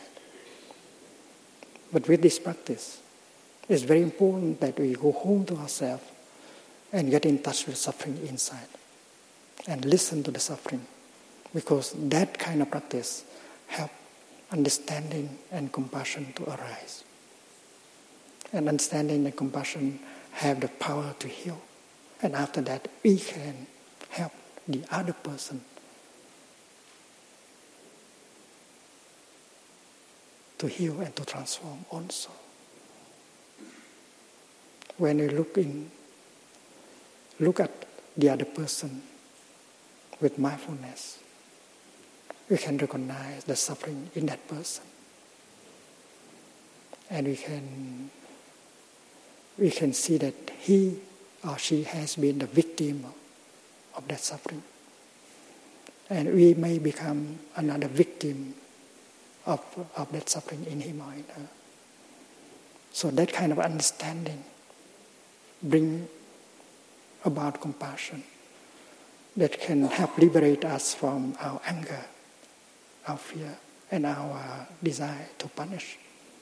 But with this practice, it's very important that we go home to ourselves and get in touch with suffering inside and listen to the suffering, because that kind of practice helps understanding and compassion to arise. And understanding and compassion have the power to heal. And after that, we can help the other person to heal and to transform also. When we look at the other person with mindfulness, we can recognize the suffering in that person. And we can see that he or she has been the victim of that suffering. And we may become another victim of that suffering in him or in her. So that kind of understanding brings about compassion that can help liberate us from our anger, our fear, and our desire to punish.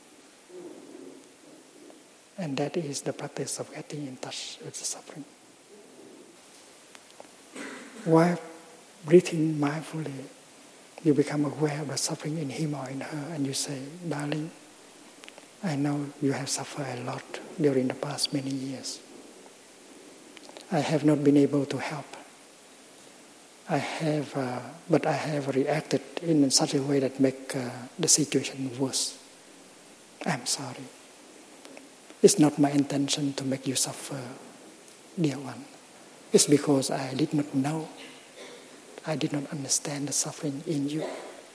And that is the practice of getting in touch with the suffering. While breathing mindfully, you become aware of the suffering in him or in her, and you say, "Darling, I know you have suffered a lot during the past many years. I have not been able to help. But I have reacted in such a way that make the situation worse. I'm sorry. It's not my intention to make you suffer, dear one. It's because I did not know. I did not understand the suffering in you.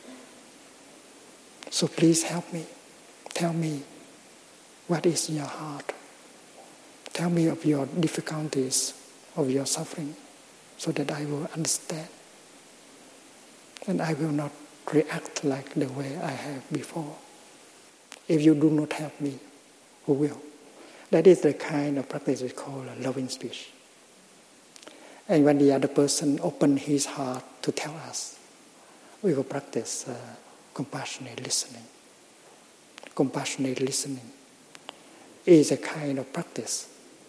So please help me. Tell me what is in your heart. Tell me of your difficulties, of your suffering, so that I will understand. And I will not react like the way I have before. If you do not help me, who will?" That is the kind of practice we call a loving speech. And when the other person opens his heart to tell us, we will practice compassionate listening. Compassionate listening is a kind of practice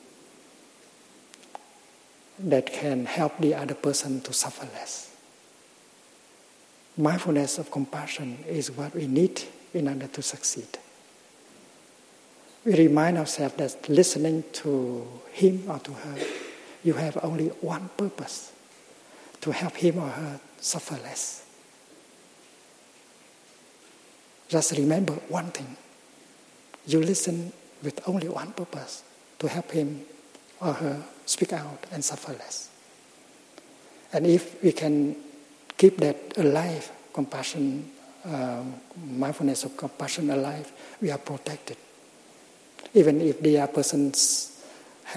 that can help the other person to suffer less. Mindfulness of compassion is what we need in order to succeed. We remind ourselves that listening to him or to her, you have only one purpose: to help him or her suffer less. Just remember one thing: you listen with only one purpose: to help him or her speak out and suffer less. And if we can keep that alive, compassion, mindfulness of compassion alive, we are protected. Even if the other person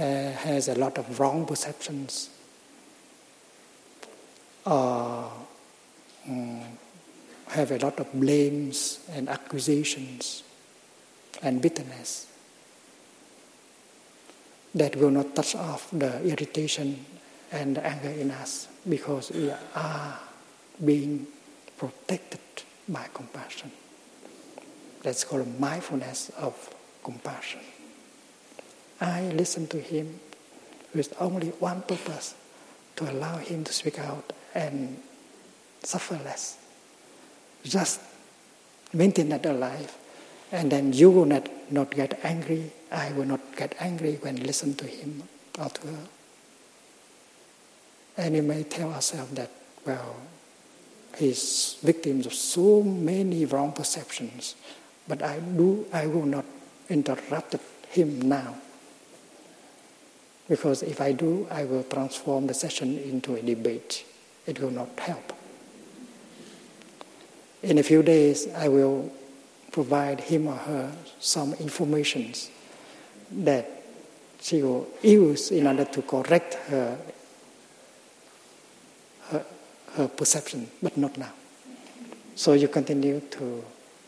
has a lot of wrong perceptions or have a lot of blames and accusations and bitterness that will not touch off the irritation and the anger in us, because we are being protected by compassion. That's called mindfulness of compassion. I listen to him with only one purpose, to allow him to speak out and suffer less. Just maintain that alive, and then you will not get angry. I will not get angry when I listen to him or to her. And we may tell ourselves that, well, he's victim of so many wrong perceptions, but I will not interrupt him now. Because if I do, I will transform the session into a debate. It will not help. In a few days, I will provide him or her some information that she will use in order to correct her perception, but not now. So you continue to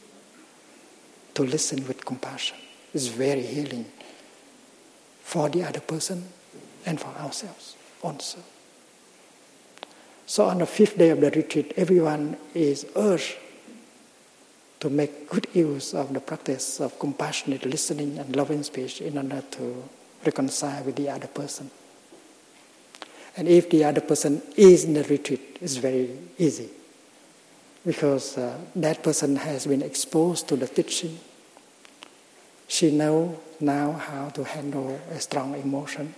listen with compassion. It's very healing for the other person and for ourselves also. So on the 5th day of the retreat, everyone is urged to make good use of the practice of compassionate listening and loving speech in order to reconcile with the other person. And if the other person is in the retreat, it's very easy, because that person has been exposed to the teaching. She knows now how to handle a strong emotion,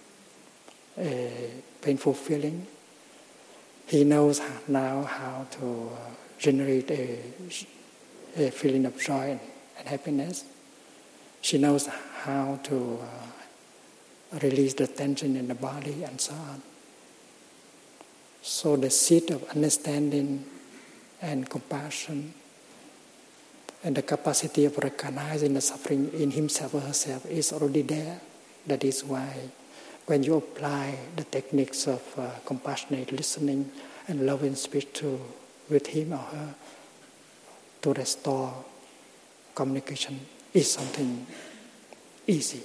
a painful feeling. He knows now how to generate a feeling of joy and happiness. She knows how to release the tension in the body and so on. So the seed of understanding and compassion and the capacity of recognizing the suffering in himself or herself is already there. That is why when you apply the techniques of compassionate listening and loving speech with him or her to restore communication is something easy.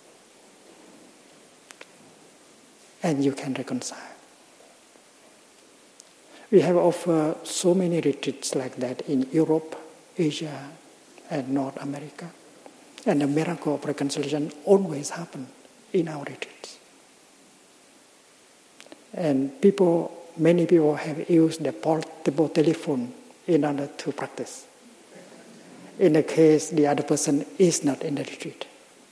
And you can reconcile. We have offered so many retreats like that in Europe, Asia, and North America. And the miracle of reconciliation always happens in our retreats. And many people have used the portable telephone in order to practice. In the case the other person is not in the retreat.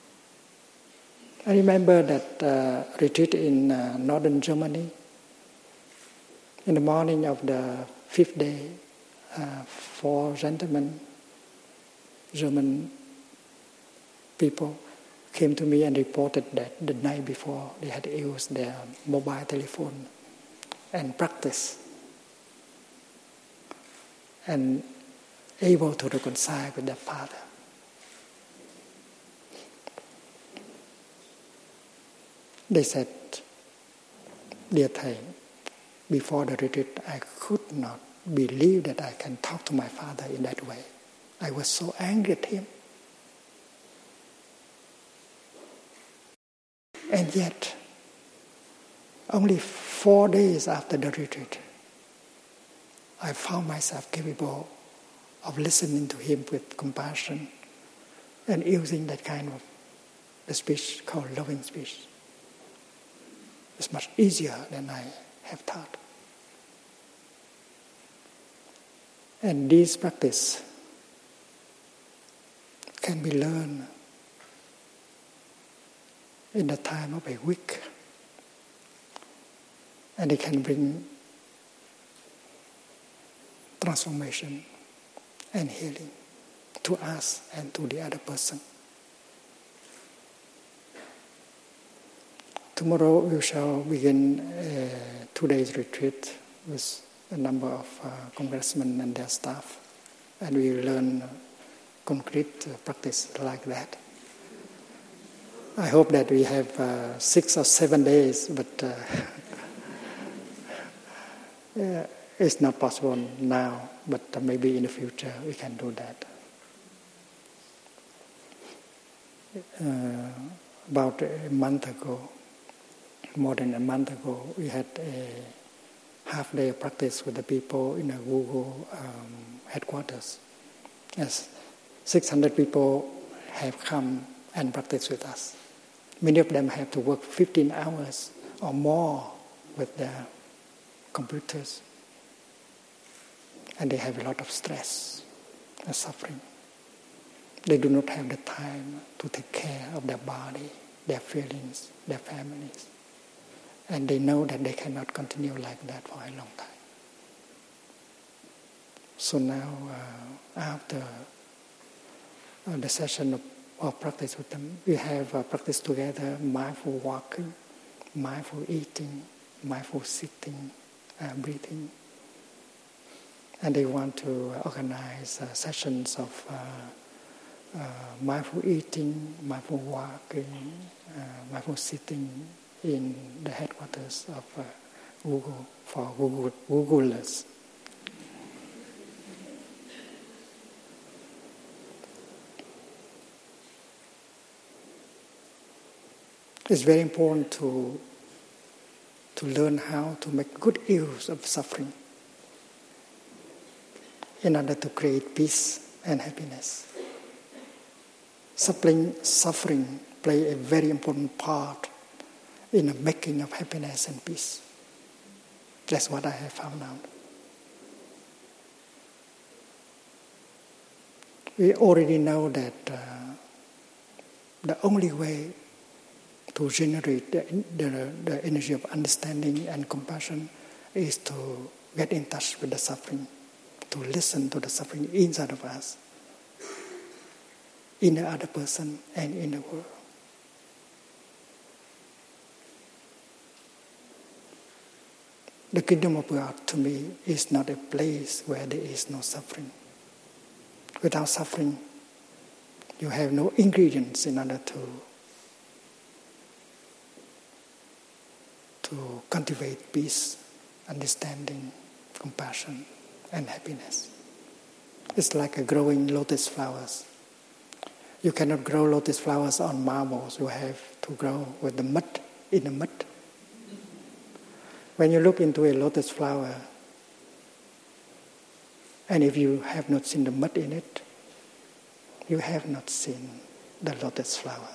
I remember that retreat in northern Germany. In the morning of the 5th day, 4 gentlemen, German people, came to me and reported that the night before they had used their mobile telephone and practiced and able to reconcile with their father. They said, "Dear Thầy, before the retreat, I could not believe that I can talk to my father in that way. I was so angry at him. And yet, only 4 days after the retreat, I found myself capable of listening to him with compassion and using that kind of the speech called loving speech. It's much easier than I have thought. And this practice can be learned in the time of a week. And it can bring transformation and healing to us and to the other person. Tomorrow we shall begin a 2 days retreat with a number of congressmen and their staff, and we will learn concrete practice like that. I hope that we have 6 or 7 days, but it's not possible now, but maybe in the future we can do that. About a month ago, more than a month ago, we had a half-day practice with the people in the Google headquarters. Yes, 600 people have come and practiced with us. Many of them have to work 15 hours or more with their computers. And they have a lot of stress and suffering. They do not have the time to take care of their body, their feelings, their families. And they know that they cannot continue like that for a long time. So now, after the session of practice with them, we have practice together mindful walking, mindful eating, mindful sitting, breathing. And they want to organize sessions of mindful eating, mindful walking, mindful sitting in the headquarters of Google for Googlers. It's very important to learn how to make good use of suffering in order to create peace and happiness. Suffering play a very important part in the making of happiness and peace. That's what I have found out. We already know that the only way to generate the energy of understanding and compassion is to get in touch with the suffering, to listen to the suffering inside of us, in the other person and in the world. The kingdom of God, to me, is not a place where there is no suffering. Without suffering, you have no ingredients in order to cultivate peace, understanding, compassion, and happiness. It's like a growing lotus flowers. You cannot grow lotus flowers on marbles. You have to grow with the mud, in the mud. When you look into a lotus flower, and if you have not seen the mud in it, you have not seen the lotus flower.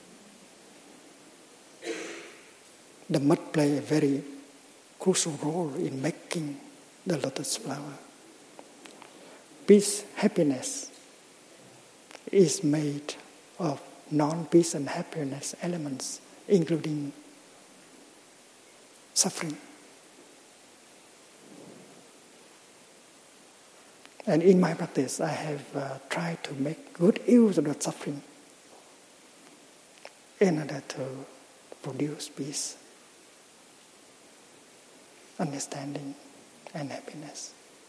The mud plays a very crucial role in making the lotus flower. Peace, happiness is made of non-peace and happiness elements, including suffering. And in my practice, I have tried to make good use of the suffering in order to produce peace, understanding, and happiness.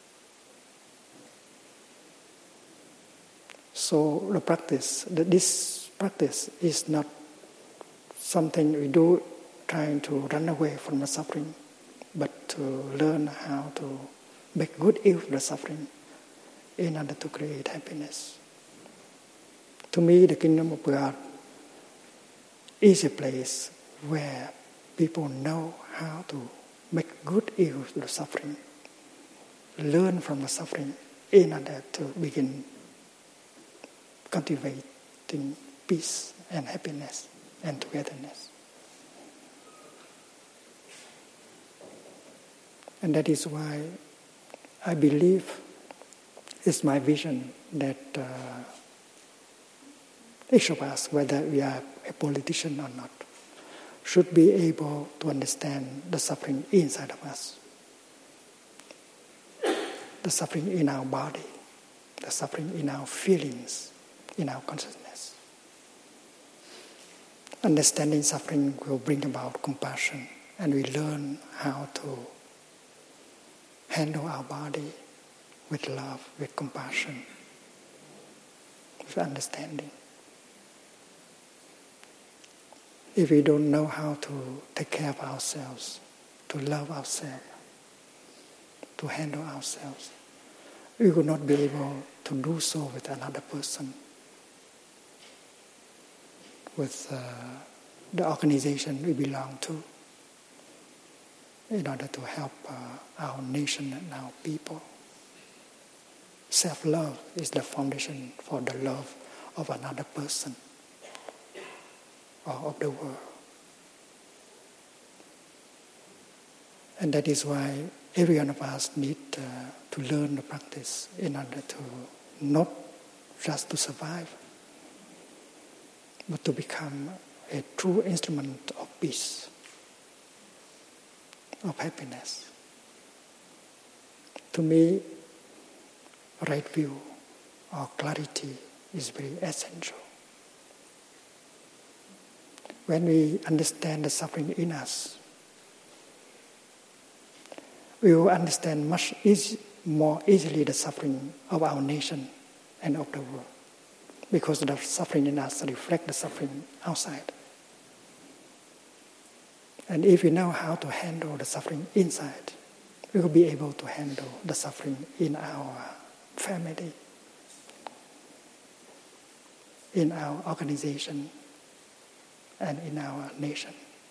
So this practice is not something we do trying to run away from the suffering, but to learn how to make good use of the suffering in order to create happiness. To me, the kingdom of God is a place where people know how to make good use of the suffering, learn from the suffering in order to begin cultivating peace and happiness and togetherness. And that is why I believe it's my vision that each of us, whether we are a politician or not, should be able to understand the suffering inside of us, the suffering in our body, the suffering in our feelings, in our consciousness. Understanding suffering will bring about compassion, and we learn how to handle our body with love, with compassion, with understanding. If we don't know how to take care of ourselves, to love ourselves, to to handle ourselves, we would not be able to do so with another person, with the organization we belong to, in order to help our nation and our people. Self-love is the foundation for the love of another person or of the world. And that is why every one of us need to learn the practice in order to not just to survive, but to become a true instrument of peace, of happiness. To me, right view or clarity is very essential. When we understand the suffering in us, we will understand much more easily the suffering of our nation and of the world, because the suffering in us reflects the suffering outside. And if we know how to handle the suffering inside, we will be able to handle the suffering in our family, in our organization, and in our nation.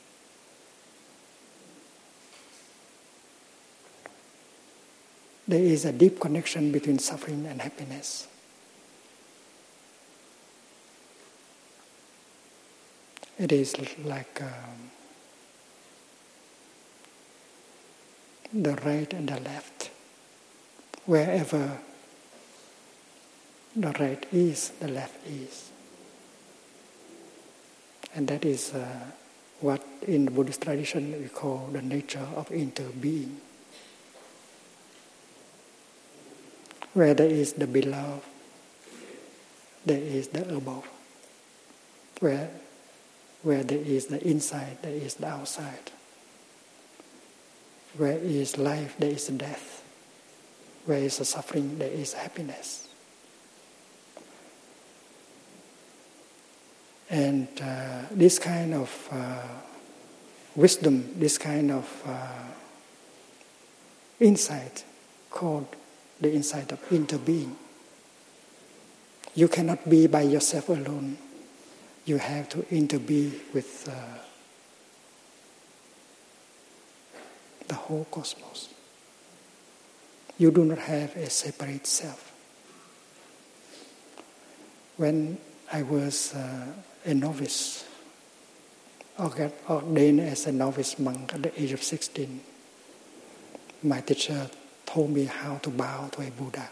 There is a deep connection between suffering and happiness. It is like the right and the left. Wherever the right is, the left is. And that is what in the Buddhist tradition we call the nature of interbeing. Where there is the below, there is the above. Where there is the inside, there is the outside. Where is life, there is death. Where is the suffering, there is happiness. And this kind of wisdom, this kind of insight called the insight of interbeing. You cannot be by yourself alone. You have to interbe with the whole cosmos. You do not have a separate self. When I was a novice, or got ordained as a novice monk at the age of 16, my teacher told me how to bow to a Buddha.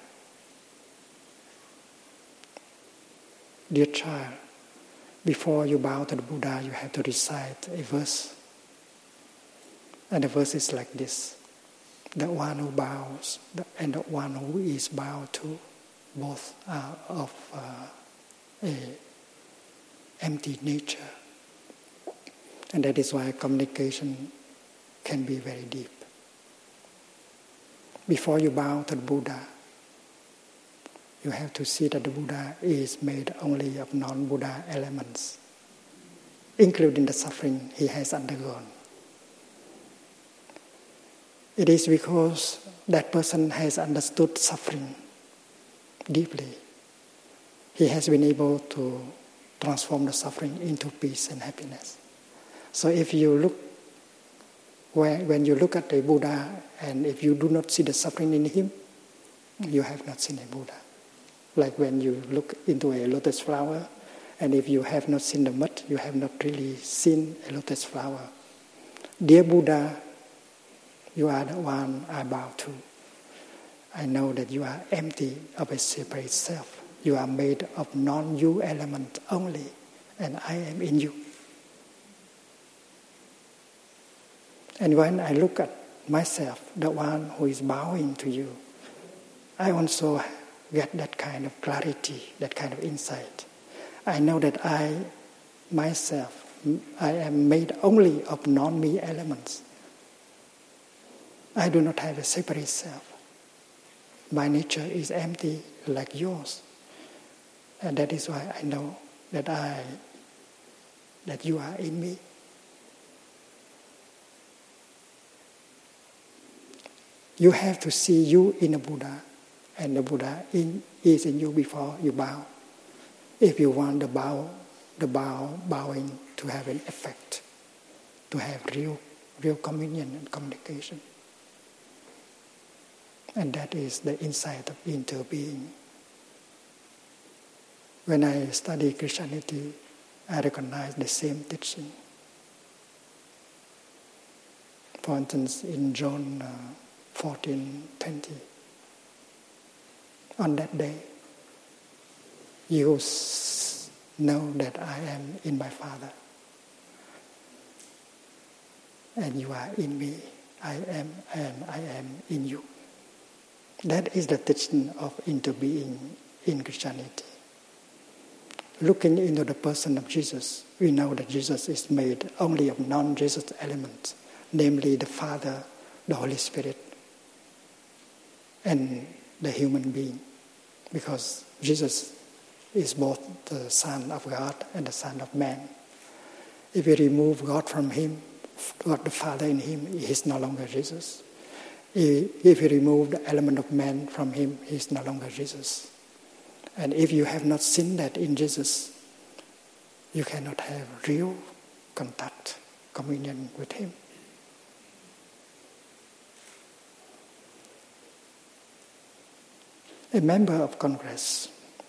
Dear child, before you bow to the Buddha, you have to recite a verse. And the verse is like this: the one who bows and the one who is bowed to, both are of a empty nature. And that is why communication can be very deep. Before you bow to the Buddha, you have to see that the Buddha is made only of non-Buddha elements, including the suffering he has undergone. It is because that person has understood suffering deeply. He has been able to transform the suffering into peace and happiness. So if you look, when you look at the Buddha, and if you do not see the suffering in him, you have not seen a Buddha. Like when you look into a lotus flower, and if you have not seen the mud, you have not really seen a lotus flower. Dear Buddha, you are the one I bow to. I know that you are empty of a separate self. You are made of non-you element only, and I am in you. And when I look at myself, the one who is bowing to you, I also get that kind of clarity, that kind of insight. I know that I, myself, I am made only of non-me elements. I do not have a separate self. My nature is empty like yours. And that is why I know that you are in me. You have to see you in the Buddha, and the Buddha is in you before you bow. If you want the bowing to have an effect, to have real communion and communication. And that is the insight of interbeing. When I study Christianity, I recognize the same teaching. For instance, in John 14:20, on that day, you know that I am in my Father, and you are in me. I am, and I am in you. That is the teaching of interbeing in Christianity. Looking into the person of Jesus, we know that Jesus is made only of non-Jesus elements, namely the Father, the Holy Spirit, and the human being, because Jesus is both the Son of God and the Son of Man. If we remove God from him, God the Father in him, he is no longer Jesus. If you remove the element of man from him, he is no longer Jesus. And if you have not seen that in Jesus, you cannot have real contact, communion with him. A member of Congress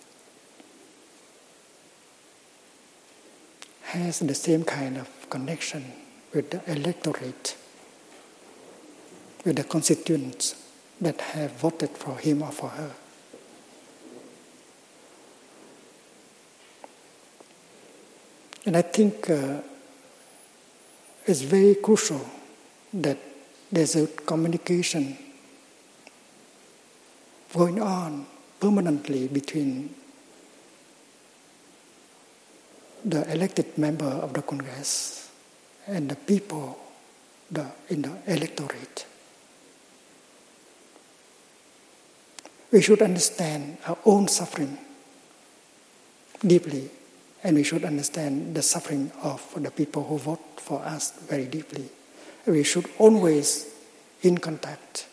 has the same kind of connection with the electorate, with the constituents that have voted for him or for her. And I think it's very crucial that there's a communication going on permanently between the elected member of the Congress and the people in the electorate. We should understand our own suffering deeply, and we should understand the suffering of the people who vote for us very deeply. We should always in contact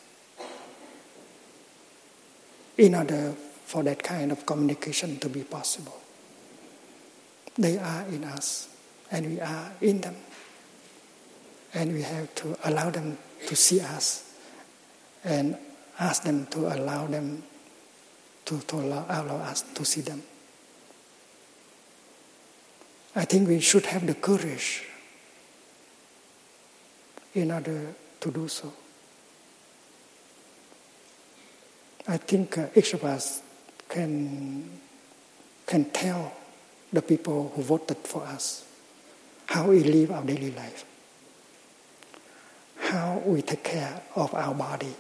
in order for that kind of communication to be possible. They are in us, and we are in them. And we have to allow them to see us and ask them to allow them to allow us to see them. I think we should have the courage in order to do so. I think each of us can tell the people who voted for us how we live our daily life, how we take care of our body,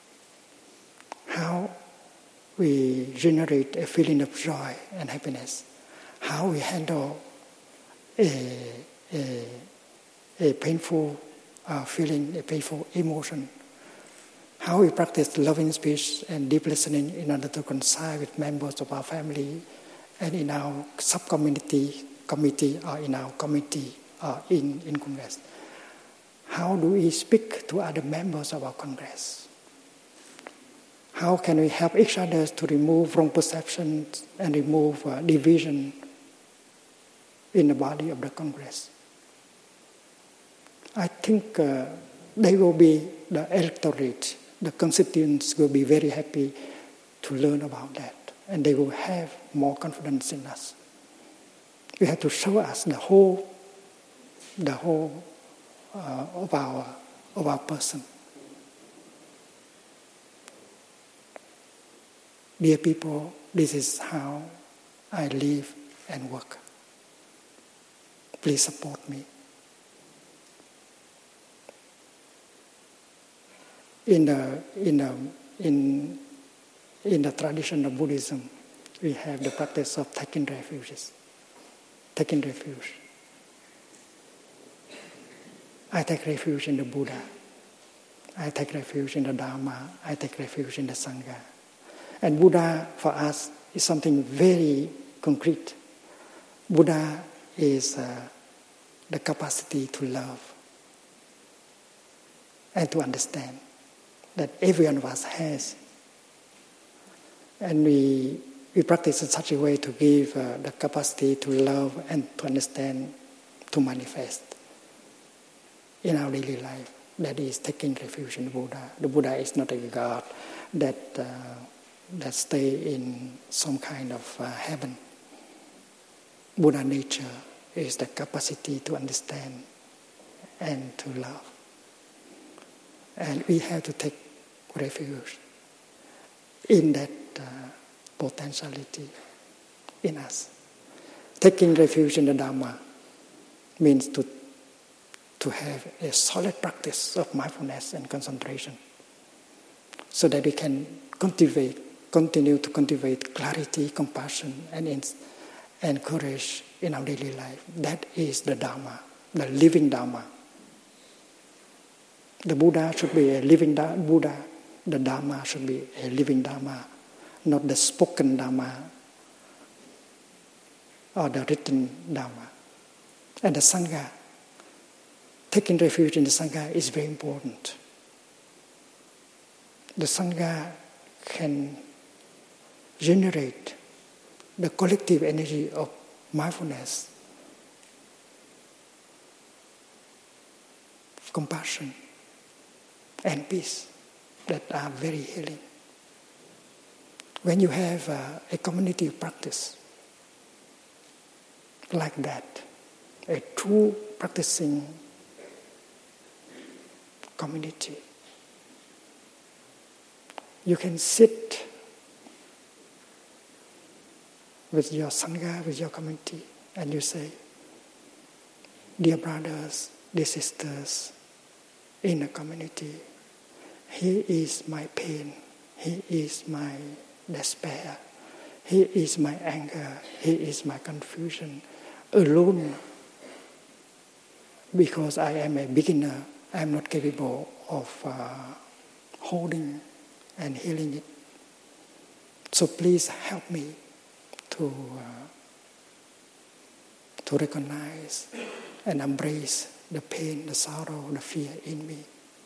how we generate a feeling of joy and happiness, how we handle a painful feeling, a painful emotion, how we practice loving speech and deep listening in order to reconcile with members of our family and in our committee, or in our committee, or in Congress. How do we speak to other members of our Congress? How can we help each other to remove wrong perceptions and remove division in the body of the Congress? I think they will be, the electorate, the constituents will be very happy to learn about that, and they will have more confidence in us. We have to show us the whole of our person. Dear people, this is how I live and work. Please support me. In the tradition of Buddhism, we have the practice of taking refuge. I take refuge in the Buddha. I take refuge in the Dharma. I take refuge in the Sangha. And Buddha, for us, is something very concrete. Buddha is the capacity to love and to understand. that every one of us has. And we practice in such a way to give the capacity to love and to understand, to manifest in our daily life. That is taking refuge in the Buddha. The Buddha is not a God that stay in some kind of heaven. Buddha nature is the capacity to understand and to love. And we have to take refuge in that potentiality in us. Taking refuge in the Dhamma means to have a solid practice of mindfulness and concentration so that we can continue to cultivate clarity, compassion, and courage in our daily life. That is the Dhamma, the living Dhamma. The Buddha should be a living Buddha. The Dhamma should be a living Dhamma, not the spoken Dhamma or the written Dhamma. And the Sangha, taking refuge in the Sangha is very important. The Sangha can generate the collective energy of mindfulness, compassion, and peace that are very healing. When you have a community practice like that, a true practicing community, you can sit with your Sangha, with your community, and you say, dear brothers, dear sisters in the community, here is my pain, here is my despair, here is my anger, here is my confusion, alone, because I am a beginner, I am not capable of holding and healing it. So please help me to recognize and embrace the pain, the sorrow, the fear in me.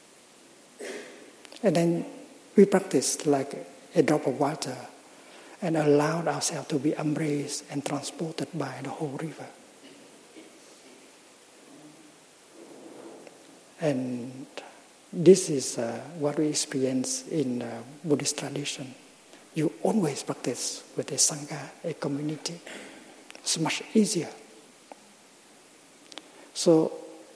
And then we practice like a drop of water and allow ourselves to be embraced and transported by the whole river. And this is what we experience in Buddhist tradition. You always practice with a Sangha, a community. It's much easier. So,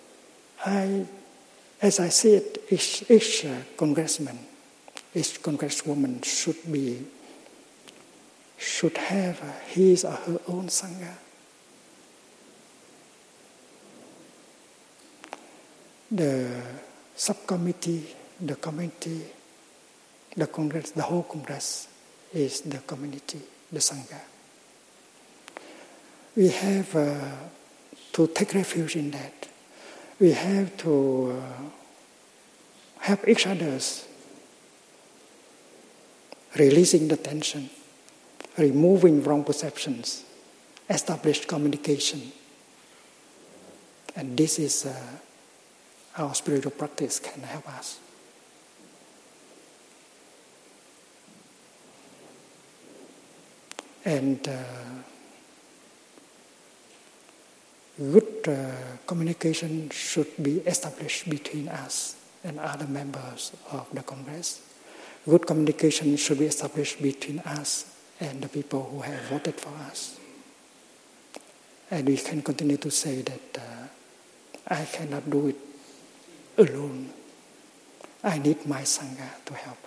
as I see it, each congressman, each congresswoman should have his or her own Sangha. The subcommittee, the committee, the Congress, the whole Congress is the community, the Sangha. We have to take refuge in that. We have to help each other, releasing the tension, removing wrong perceptions, establish communication. And this is our spiritual practice can help us. And good communication should be established between us and other members of the Congress. Good communication should be established between us and the people who have voted for us. And we can continue to say that I cannot do it alone. I need my Sangha to help.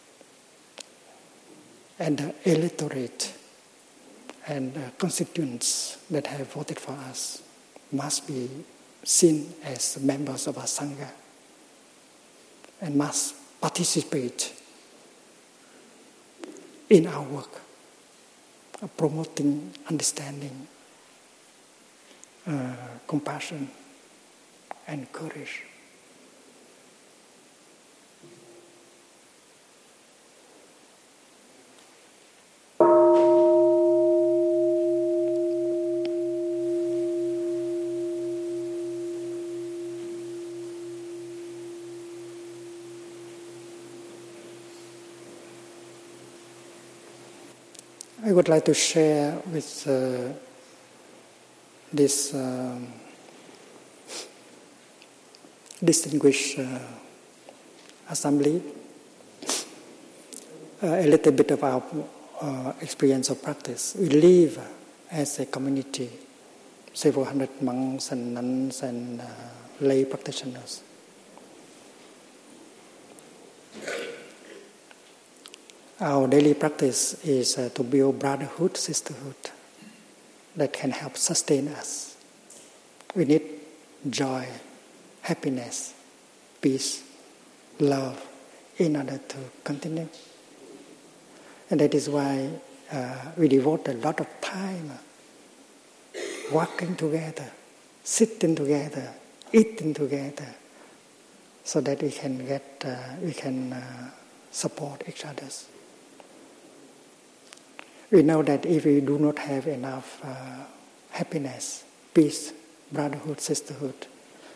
And the electorate and the constituents that have voted for us must be seen as members of our Sangha and must participate in our work of promoting understanding, compassion, and courage. I would like to share with this distinguished assembly a little bit of our experience of practice. We live as a community, several hundred monks and nuns and lay practitioners. Our daily practice is to build brotherhood, sisterhood that can help sustain us. We need joy, happiness, peace, love in order to continue. And that is why we devote a lot of time working together, sitting together, eating together, so that we can support each other. We know that if we do not have enough happiness, peace, brotherhood, sisterhood,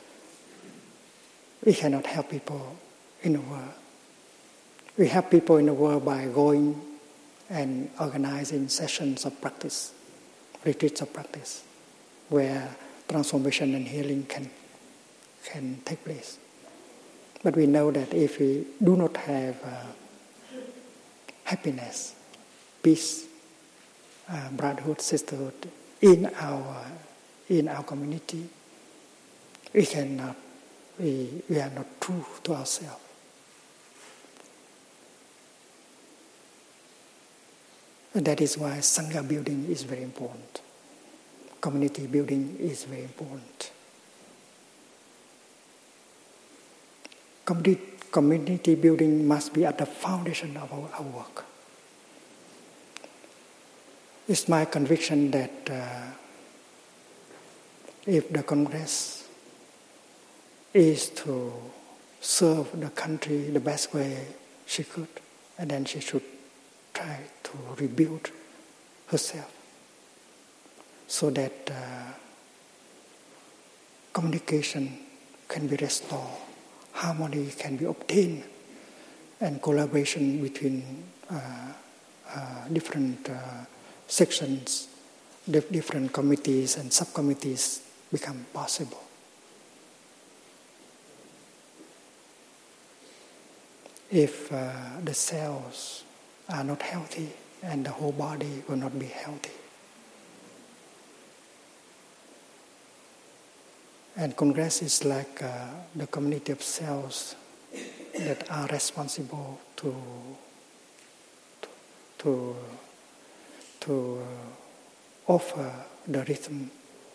we cannot help people in the world. We help people in the world by going and organizing sessions of practice, retreats of practice, where transformation and healing can take place. But we know that if we do not have happiness, peace, brotherhood, sisterhood in our community, we are not true to ourselves. And that is why Sangha building is very important. Community building is very important. Community building must be at the foundation of our work. It's my conviction that if the Congress is to serve the country the best way she could, and then she should try to rebuild herself so that communication can be restored, harmony can be obtained, and collaboration between different sections, different committees and subcommittees become possible. If the cells are not healthy, and the whole body will not be healthy. And Congress is like the community of cells that are responsible to offer the rhythm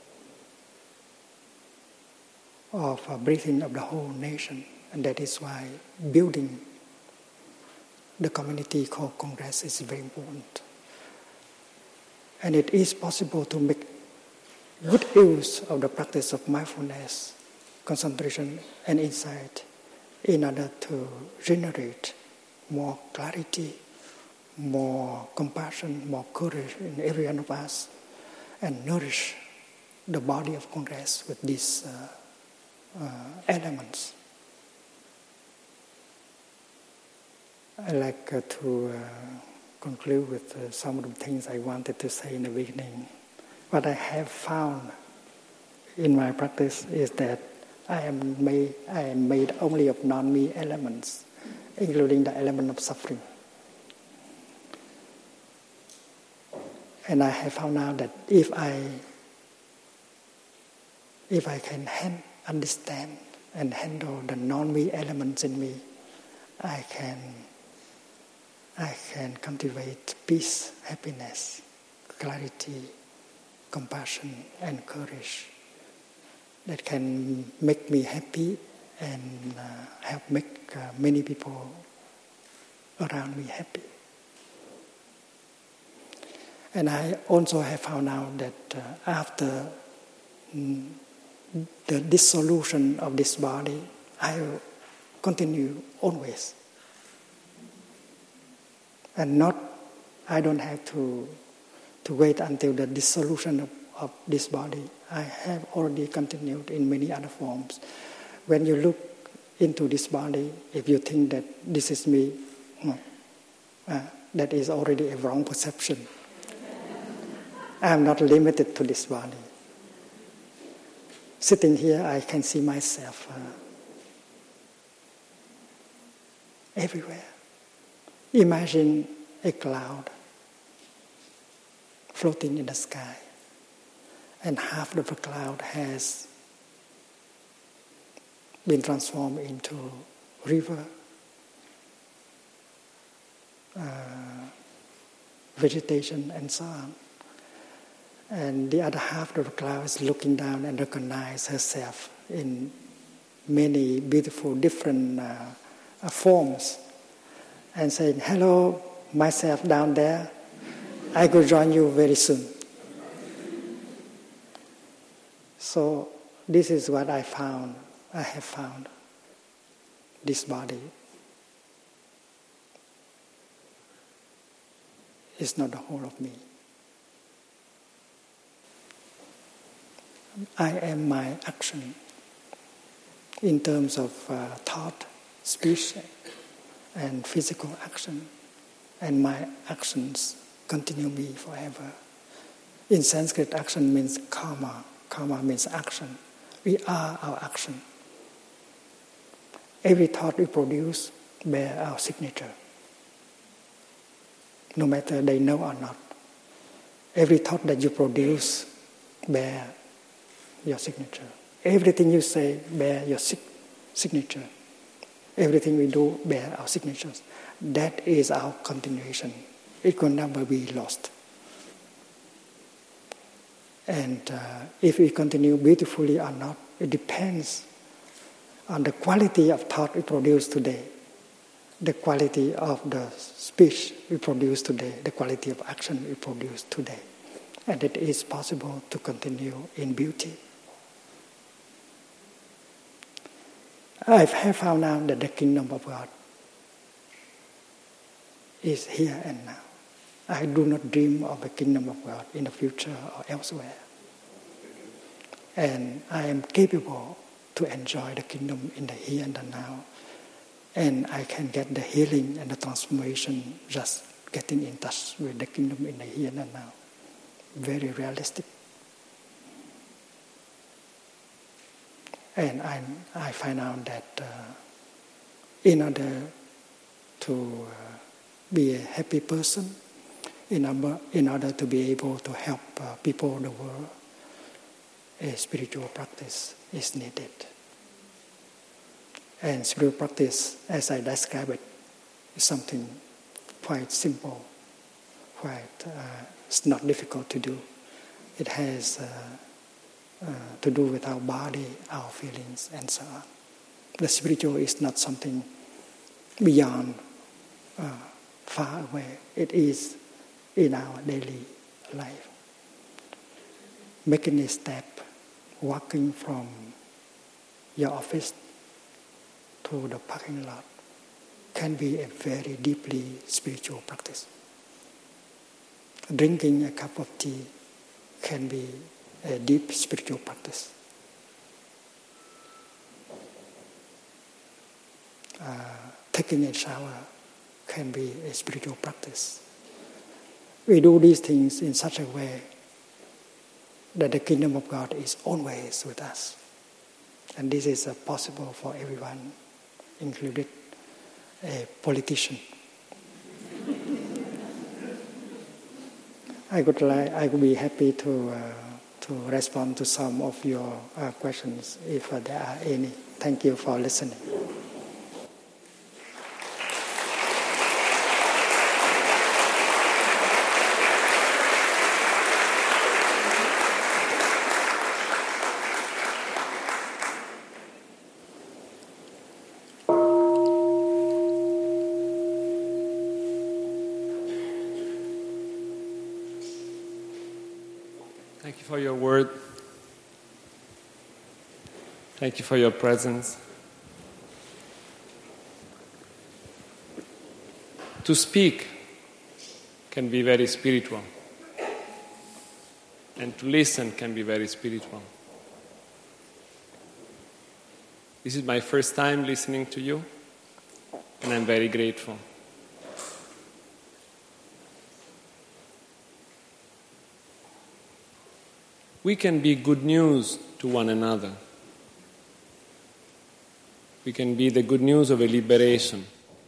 of breathing of the whole nation. And that is why building the community called Congress is very important. And it is possible to make good use of the practice of mindfulness, concentration, and insight in order to generate more clarity, more compassion, more courage in every one of us, and nourish the body of Congress with these elements. I'd like to conclude with some of the things I wanted to say in the beginning. What I have found in my practice is that I am made only of non-me elements, including the element of suffering. And I have found out that if I can understand and handle the non-me elements in me, I can cultivate peace, happiness, clarity, compassion, and courage that can make me happy and help make many people around me happy. And I also have found out that after the dissolution of this body, I will continue always. And I don't have to wait until the dissolution of this body. I have already continued in many other forms. When you look into this body, if you think that this is me, that is already a wrong perception. I'm not limited to this body. Sitting here, I can see myself everywhere. Imagine a cloud floating in the sky, and half of the cloud has been transformed into river, vegetation, and so on. And the other half of the cloud is looking down and recognize herself in many beautiful different forms and saying, hello, myself down there, I will join you very soon. So this is what I have found, this body is not the whole of me. I am my action in terms of thought, speech, and physical action. And my actions continue me forever. In Sanskrit, action means karma. Karma means action. We are our action. Every thought we produce bears our signature, no matter they know or not. Every thought that you produce bears your signature. Everything you say bears your signature. Everything we do bears our signatures. That is our continuation. It will never be lost. And if we continue beautifully or not, it depends on the quality of thought we produce today, the quality of the speech we produce today, the quality of action we produce today. And it is possible to continue in beauty. I have found out that the kingdom of God is here and now. I do not dream of the kingdom of God in the future or elsewhere. And I am capable to enjoy the kingdom in the here and the now. And I can get the healing and the transformation just getting in touch with the kingdom in the here and the now. Very realistic. And I find out that in order to be a happy person, in order to be able to help people in the world, a spiritual practice is needed. And spiritual practice, as I describe it, is something quite simple, it's not difficult to do. It has to do with our body, our feelings, and so on. The spiritual is not something beyond, far away. It is in our daily life. Making a step, walking from your office to the parking lot can be a very deeply spiritual practice. Drinking a cup of tea can be a deep spiritual practice. Taking a shower can be a spiritual practice. We do these things in such a way that the kingdom of God is always with us. And this is possible for everyone, including a politician. I would be happy to respond to some of your questions if there are any. Thank you for listening. Thank you for your word. Thank you for your presence. To speak can be very spiritual, and to listen can be very spiritual. This is my first time listening to you, and I'm very grateful. we can be good news to one another. We can be the good news of a liberation.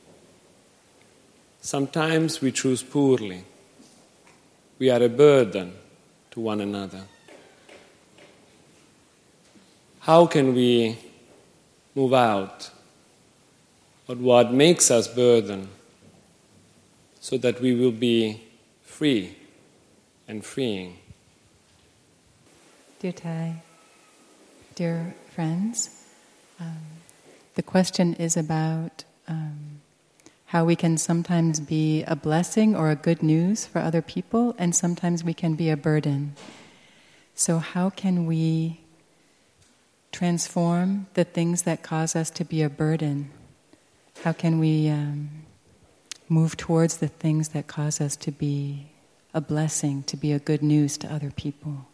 Sometimes we choose poorly. We are a burden to one another. How can we move out of what makes us burden so that we will be free and freeing? Dear Thay, dear friends, the question is about how we can sometimes be a blessing or a good news for other people, and sometimes we can be a burden. So how can we transform the things that cause us to be a burden? How can we move towards the things that cause us to be a blessing, to be a good news to other people?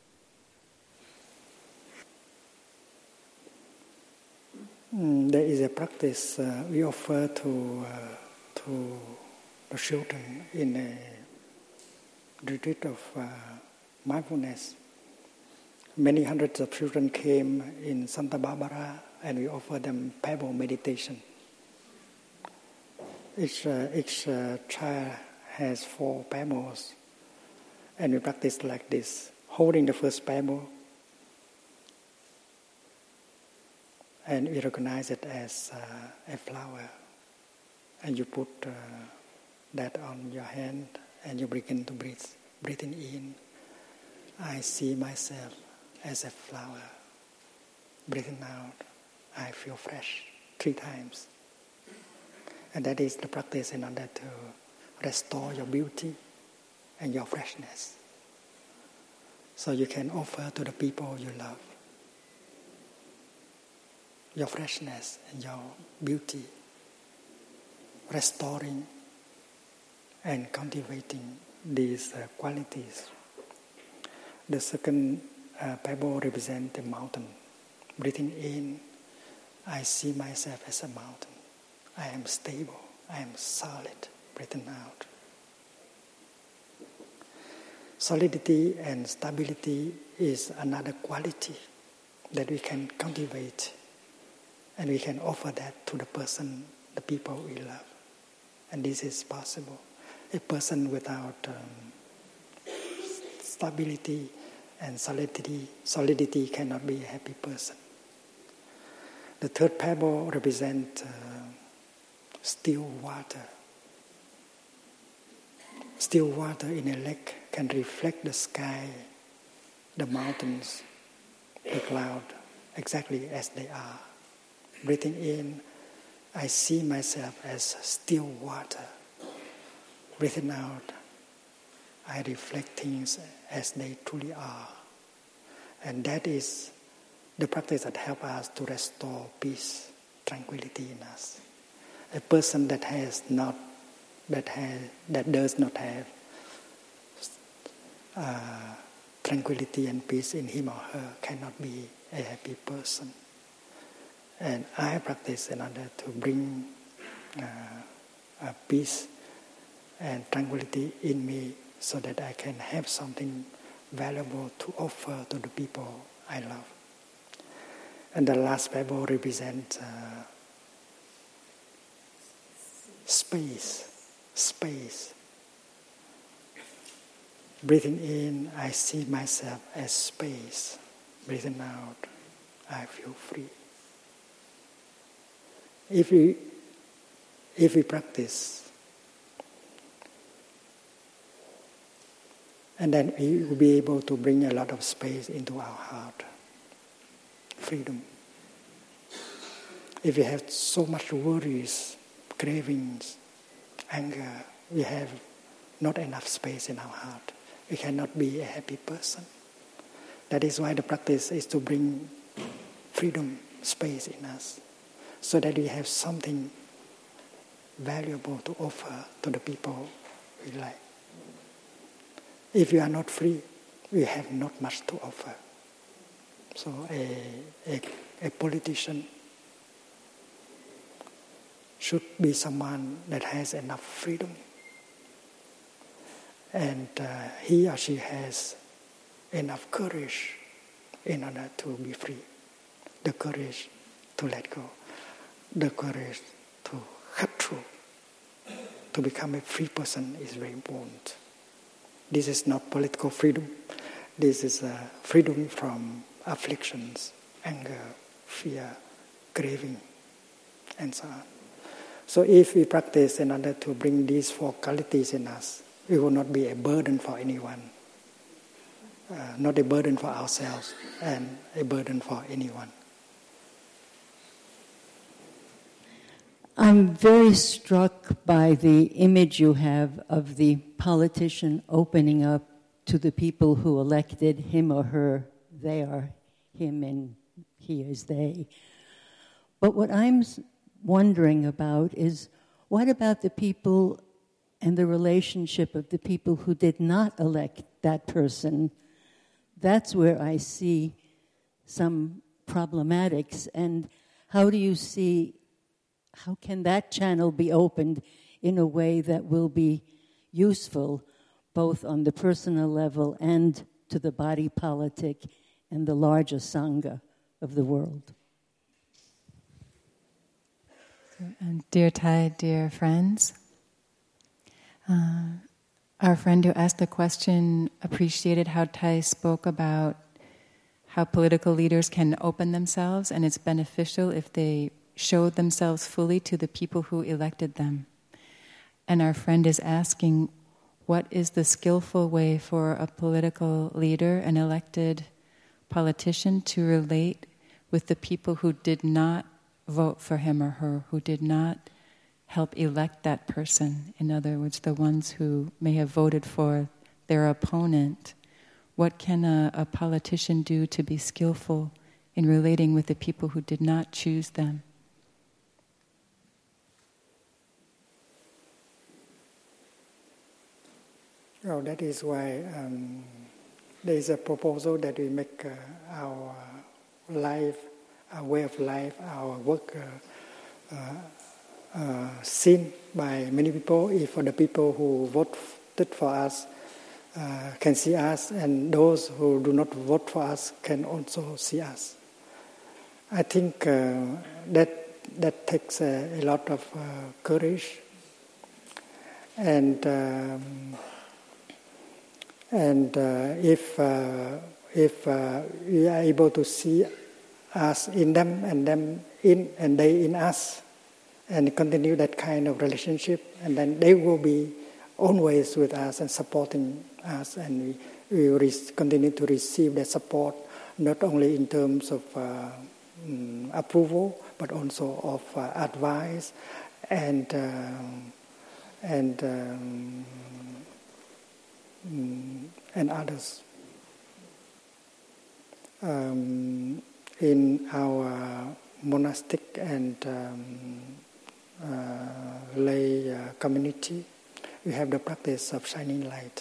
There is a practice we offer to the children in a retreat of mindfulness. Many hundreds of children came in Santa Barbara, and we offer them pebble meditation. Each child has 4 pebbles, and we practice like this: holding the first pebble, and we recognize it as a flower. And you put that on your hand, and you begin to breathe. Breathing in, I see myself as a flower. Breathing out, I feel fresh 3 times. And that is the practice in order to restore your beauty and your freshness. So you can offer to the people you love your freshness and your beauty, restoring and cultivating these qualities. The second pebble represents a mountain. Breathing in, I see myself as a mountain. I am stable, I am solid. Breathing out. Solidity and stability is another quality that we can cultivate. And we can offer that to the person, the people we love. And this is possible. A person without stability and solidity cannot be a happy person. The third pebble represents still water. Still water in a lake can reflect the sky, the mountains, the cloud, exactly as they are. Breathing in, I see myself as still water. Breathing out, I reflect things as they truly are. And that is the practice that helps us to restore peace, tranquility in us. A person that does not have tranquility and peace in him or her cannot be a happy person. And I practice in order to bring peace and tranquility in me so that I can have something valuable to offer to the people I love. And the last pebble represents space. Breathing in, I see myself as space. Breathing out, I feel free. If we practice, and then we will be able to bring a lot of space into our heart, freedom. If we have so much worries, cravings, anger, we have not enough space in our heart. We cannot be a happy person. That is why the practice is to bring freedom, space in us, so that we have something valuable to offer to the people we like. If you are not free, we have not much to offer. So a politician should be someone that has enough freedom, and he or she has enough courage in order to be free. The courage to let go. The courage to cut through. To become a free person is very important. This is not political freedom. This is freedom from afflictions, anger, fear, craving, and so on. So if we practice in order to bring these 4 qualities in us, we will not be a burden for anyone. Not a burden for ourselves and a burden for anyone. I'm very struck by the image you have of the politician opening up to the people who elected him or her. They are him and he is they. But what I'm wondering about is, what about the people and the relationship of the people who did not elect that person? That's where I see some problematics. And how do you see, how can that channel be opened in a way that will be useful both on the personal level and to the body politic and the larger Sangha of the world? And dear Thai, dear friends, our friend who asked the question appreciated how Thai spoke about how political leaders can open themselves, and it's beneficial if they showed themselves fully to the people who elected them. And our friend is asking, what is the skillful way for a political leader, an elected politician, to relate with the people who did not vote for him or her, who did not help elect that person? In other words, the ones who may have voted for their opponent. What can a politician do to be skillful in relating with the people who did not choose them? Oh, that is why there is a proposal that we make our life, our way of life, our work seen by many people. If the people who voted for us can see us, and those who do not vote for us can also see us. I think that takes a lot of courage, and if we are able to see us in them and them in and they in us, and continue that kind of relationship, and then they will be always with us and supporting us, and we will continue to receive that support, not only in terms of approval, but also of advice and others. In our monastic and lay community, we have the practice of shining light.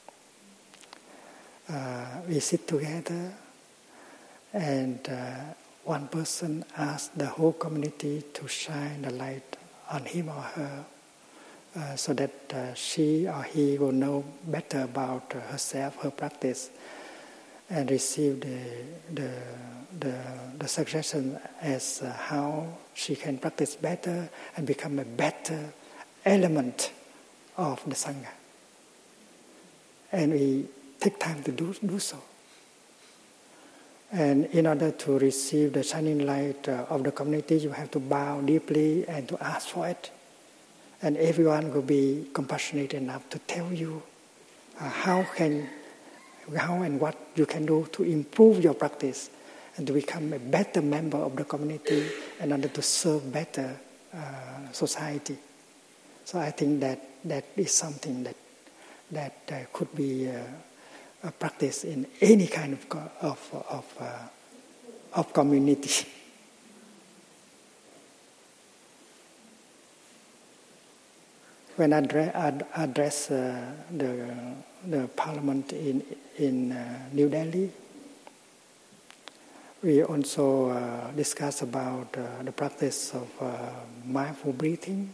We sit together, and one person asks the whole community to shine the light on him or her, so that she or he will know better about herself, her practice, and receive the suggestion as how she can practice better and become a better element of the Sangha. And we take time to do so. And in order to receive the shining light of the community, you have to bow deeply and to ask for it. And everyone will be compassionate enough to tell you how and what you can do to improve your practice and to become a better member of the community in order to serve better society. So I think that is something that could be a practice in any kind of community. When I address the parliament in New Delhi, we also discuss about the practice of mindful breathing,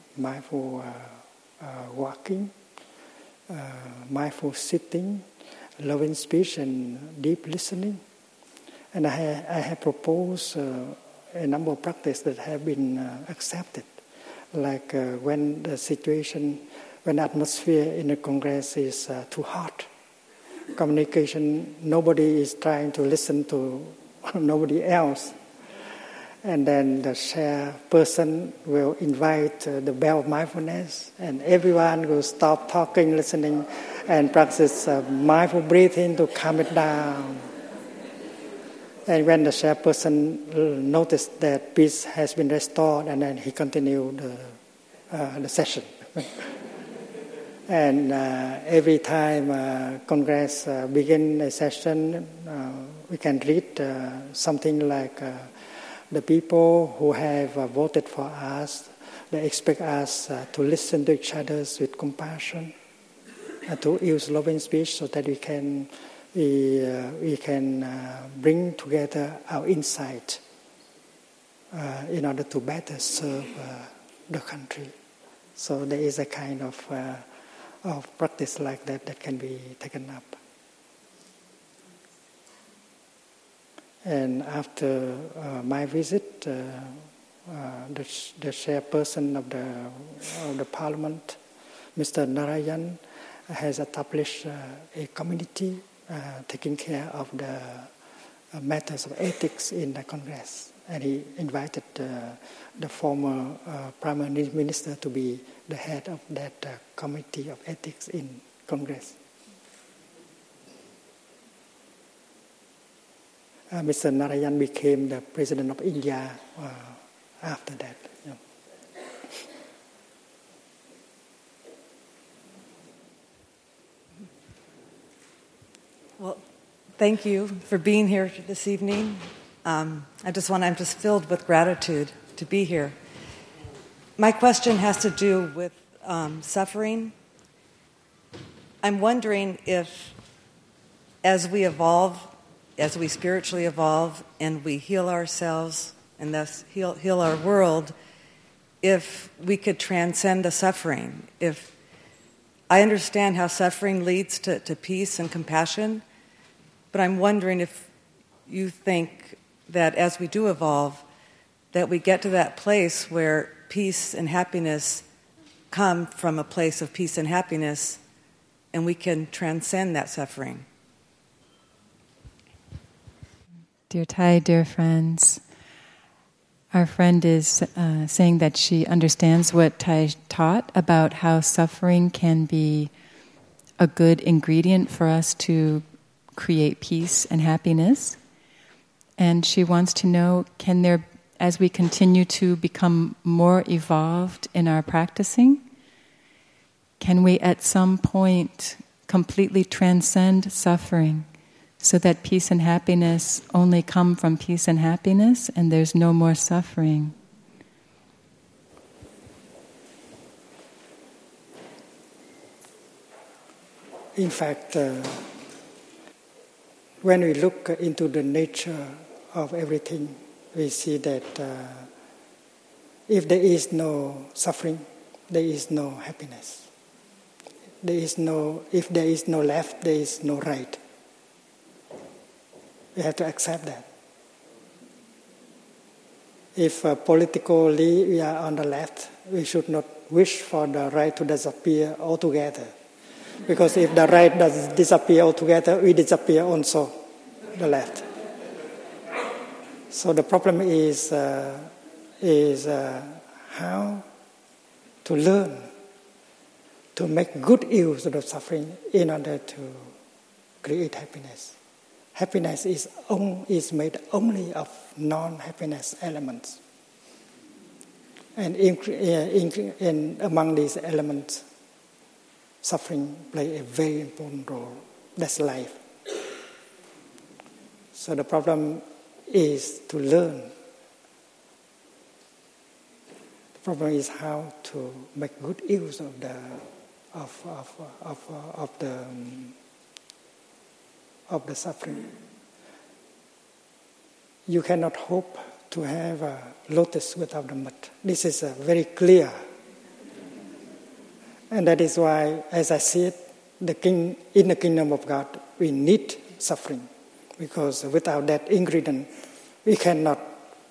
mindful walking, mindful sitting, loving speech and deep listening. And I have proposed a number of practices that have been accepted, like when the situation, when the atmosphere in the Congress is too hot, communication, nobody is trying to listen to nobody else. And then the chairperson will invite the bell of mindfulness, and everyone will stop talking, listening, and practice mindful breathing to calm it down. And when the chairperson noticed that peace has been restored, and then he continued the session. And every time Congress begin a session, we can read something like, the people who have voted for us, they expect us to listen to each other with compassion, to use loving speech so that we can bring together our insight in order to better serve the country. So there is a kind of practice like that can be taken up. And after my visit, the chairperson of the parliament, Mr. Narayan, has established a committee taking care of the matters of ethics in the Congress. And he invited the former Prime Minister to be the head of that committee of ethics in Congress. Mr. Narayan became the president of India after that. Yeah. Well, thank you for being here this evening. I'm just filled with gratitude to be here. My question has to do with suffering. I'm wondering if, as we evolve, as we spiritually evolve and we heal ourselves and thus heal our world, if we could transcend the suffering. If I understand how suffering leads to peace and compassion, but I'm wondering if you think that as we do evolve, that we get to that place where peace and happiness come from a place of peace and happiness, and we can transcend that suffering. Dear Thai, dear friends, our friend is saying that she understands what Thai taught about how suffering can be a good ingredient for us to create peace and happiness. And she wants to know, can there, as we continue to become more evolved in our practicing, can we at some point completely transcend suffering so that peace and happiness only come from peace and happiness and there's no more suffering? In fact, when we look into the nature of everything, we see that if there is no suffering, there is no happiness. If there is no left, there is no right. We have to accept that. If politically we are on the left, we should not wish for the right to disappear altogether. Because if the right does disappear altogether, we disappear also, the left. So the problem is how to learn to make good use of the suffering in order to create happiness. Happiness is made only of non-happiness elements. And among these elements, suffering plays a very important role. That's life. So the problem is to learn. The problem is how to make good use of the suffering. You cannot hope to have a lotus without the mud. This is very clear. And that is why, as I see it, in the kingdom of God, we need suffering, because without that ingredient, we cannot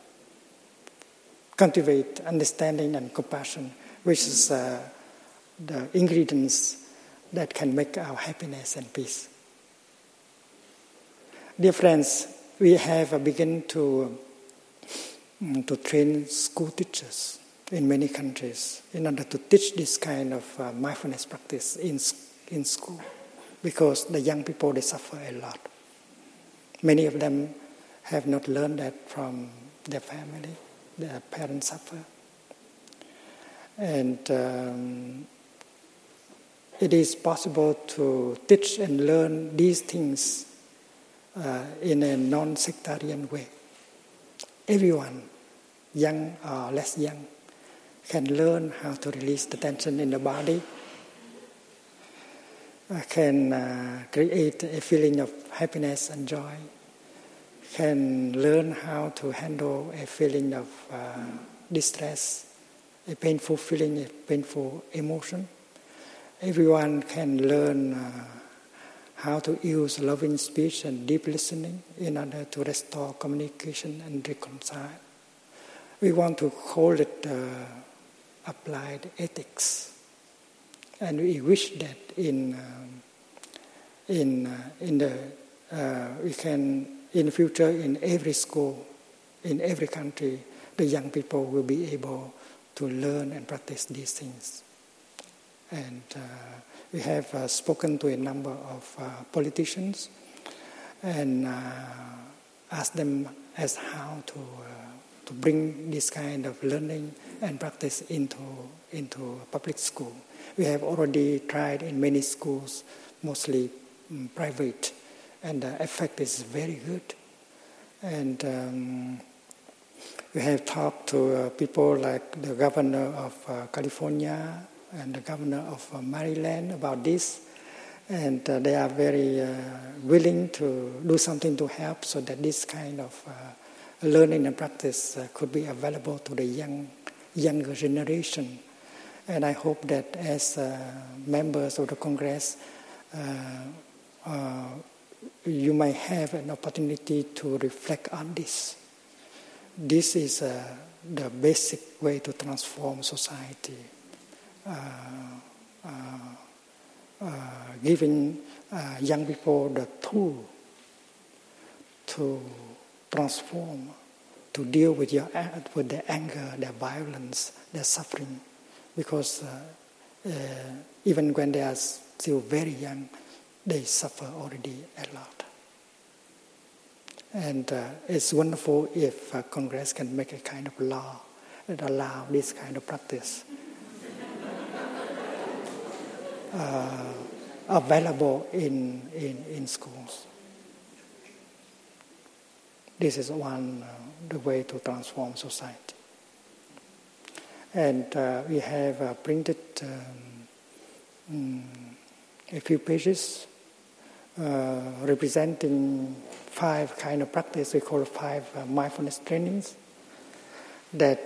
cultivate understanding and compassion, which is the ingredients that can make our happiness and peace. Dear friends, we have begun to train school teachers in many countries in order to teach this kind of mindfulness practice in school, because the young people, they suffer a lot. Many of them have not learned that from their family. Their parents suffer. And it is possible to teach and learn these things in a non-sectarian way. Everyone, young or less young, can learn how to release the tension in the body, can create a feeling of happiness and joy, can learn how to handle a feeling of distress, a painful feeling, a painful emotion. Everyone can learn how to use loving speech and deep listening in order to restore communication and reconcile. We want to call it applied ethics, and we wish that we can in the future in every school, in every country, the young people will be able to learn and practice these things. And we have spoken to a number of politicians and asked them as how to bring this kind of learning and practice into public school. We have already tried in many schools, mostly private, and the effect is very good. And we have talked to people like the governor of California and the governor of Maryland about this, and they are very willing to do something to help so that this kind of learning and practice could be available to the younger generation. And I hope that as members of the Congress, you might have an opportunity to reflect on this. This is the basic way to transform society. Giving young people the tool to transform, to deal with their anger, their violence, their suffering, because even when they are still very young, they suffer already a lot. And it's wonderful if Congress can make a kind of law that allow this kind of practice available in schools. This is the way to transform society. And we have printed a few pages representing 5 kind of practice. We call 5 mindfulness trainings that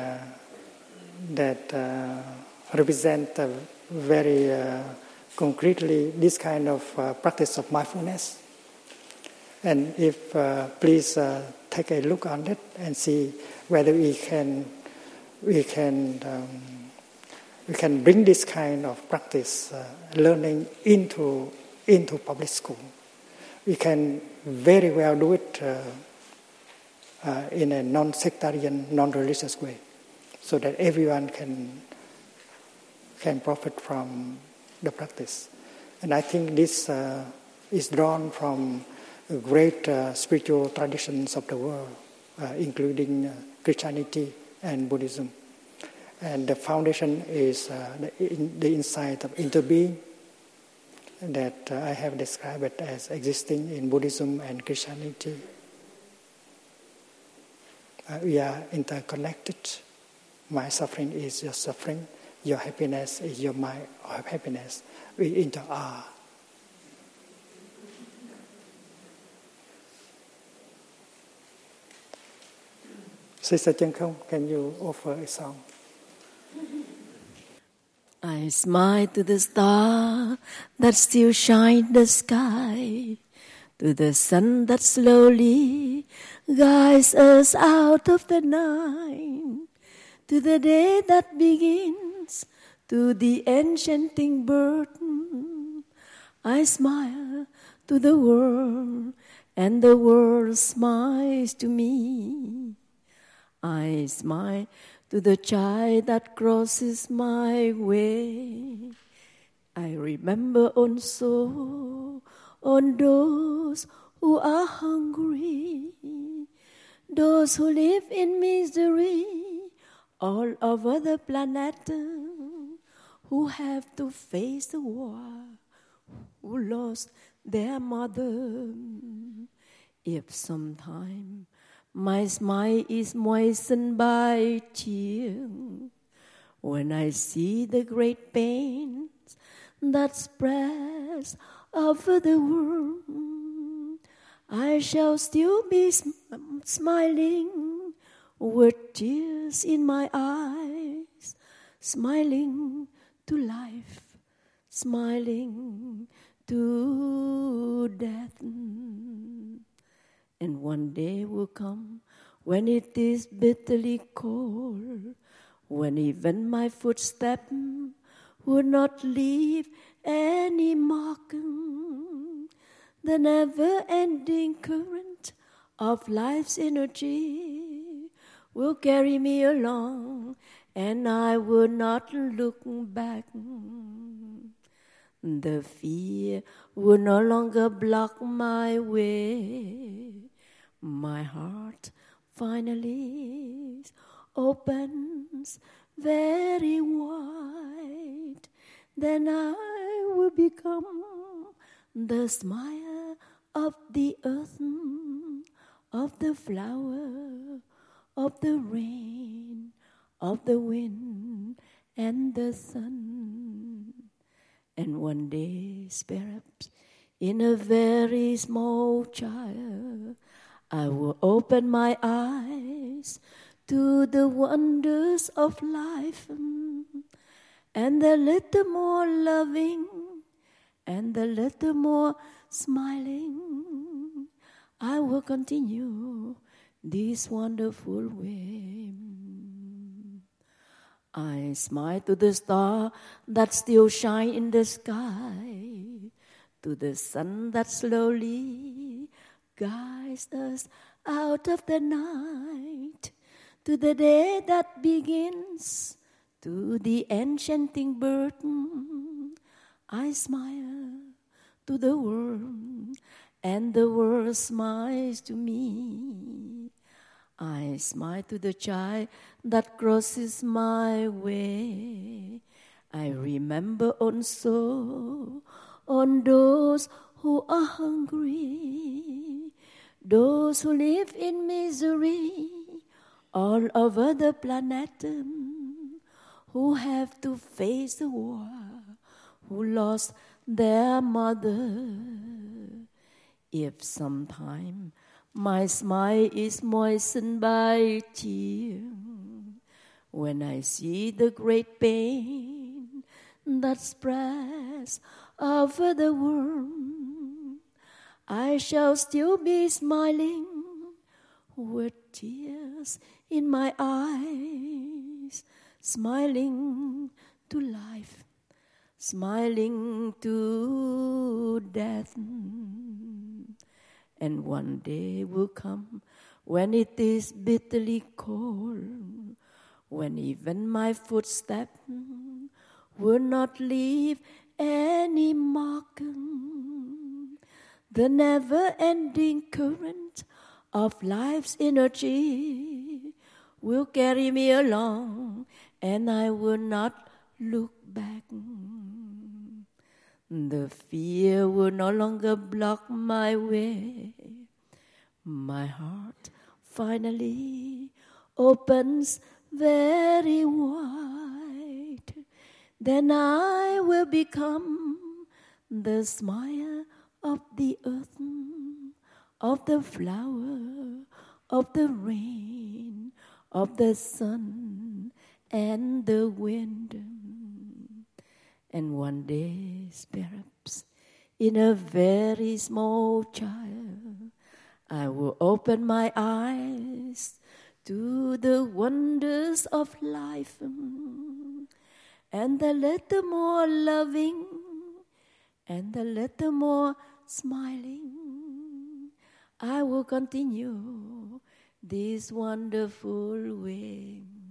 represent very concretely this kind of practice of mindfulness. And if please take a look on it and see whether we can bring this kind of practice learning into public school. We can very well do it in a non-sectarian, non-religious way, so that everyone can profit from the practice. And I think this is drawn from great spiritual traditions of the world, including Christianity and Buddhism. And the foundation is the insight of interbeing that I have described it as existing in Buddhism and Christianity. We are interconnected. My suffering is your suffering. Your happiness is my happiness. We are. Sister Chen Không, can you offer a song? I smile to the star that still shine in the sky, to the sun that slowly guides us out of the night, to the day that begins, to the enchanting bird. I smile to the world, and the world smiles to me. I smile to the child that crosses my way. I remember also on those who are hungry, those who live in misery all over the planet, who have to face the war, who lost their mother. If sometime my smile is moistened by tears, when I see the great pains that spreads over the world, I shall still be smiling with tears in my eyes, smiling to life, smiling to death. And one day will come when it is bitterly cold, when even my footstep will not leave any mark. The never-ending current of life's energy will carry me along, and I will not look back. The fear will no longer block my way. My heart finally opens very wide. Then I will become the smile of the earth, of the flower, of the rain, of the wind and the sun. And one day, perhaps, in a very small child, I will open my eyes to the wonders of life, and a little more loving, and a little more smiling, I will continue this wonderful way. I smile to the star that still shine in the sky, to the sun that slowly guides us out of the night, to the day that begins, to the enchanting bird. I smile to the world, and the world smiles to me. I smile to the child that crosses my way. I remember also on those who are hungry, those who live in misery all over the planet, who have to face the war, who lost their mother. If sometime my smile is moistened by tears, when I see the great pain that spreads over the world, I shall still be smiling with tears in my eyes, smiling to life, smiling to death. And one day will come when it is bitterly cold, when even my footstep will not leave any mark. The never-ending current of life's energy will carry me along, and I will not look back. The fear will no longer block my way. My heart finally opens very wide. Then I will become the smile of the earth, of the flower, of the rain, of the sun and the wind. And one day, perhaps, in a very small child, I will open my eyes to the wonders of life, and a little more loving, and a little more smiling. I will continue this wonderful way.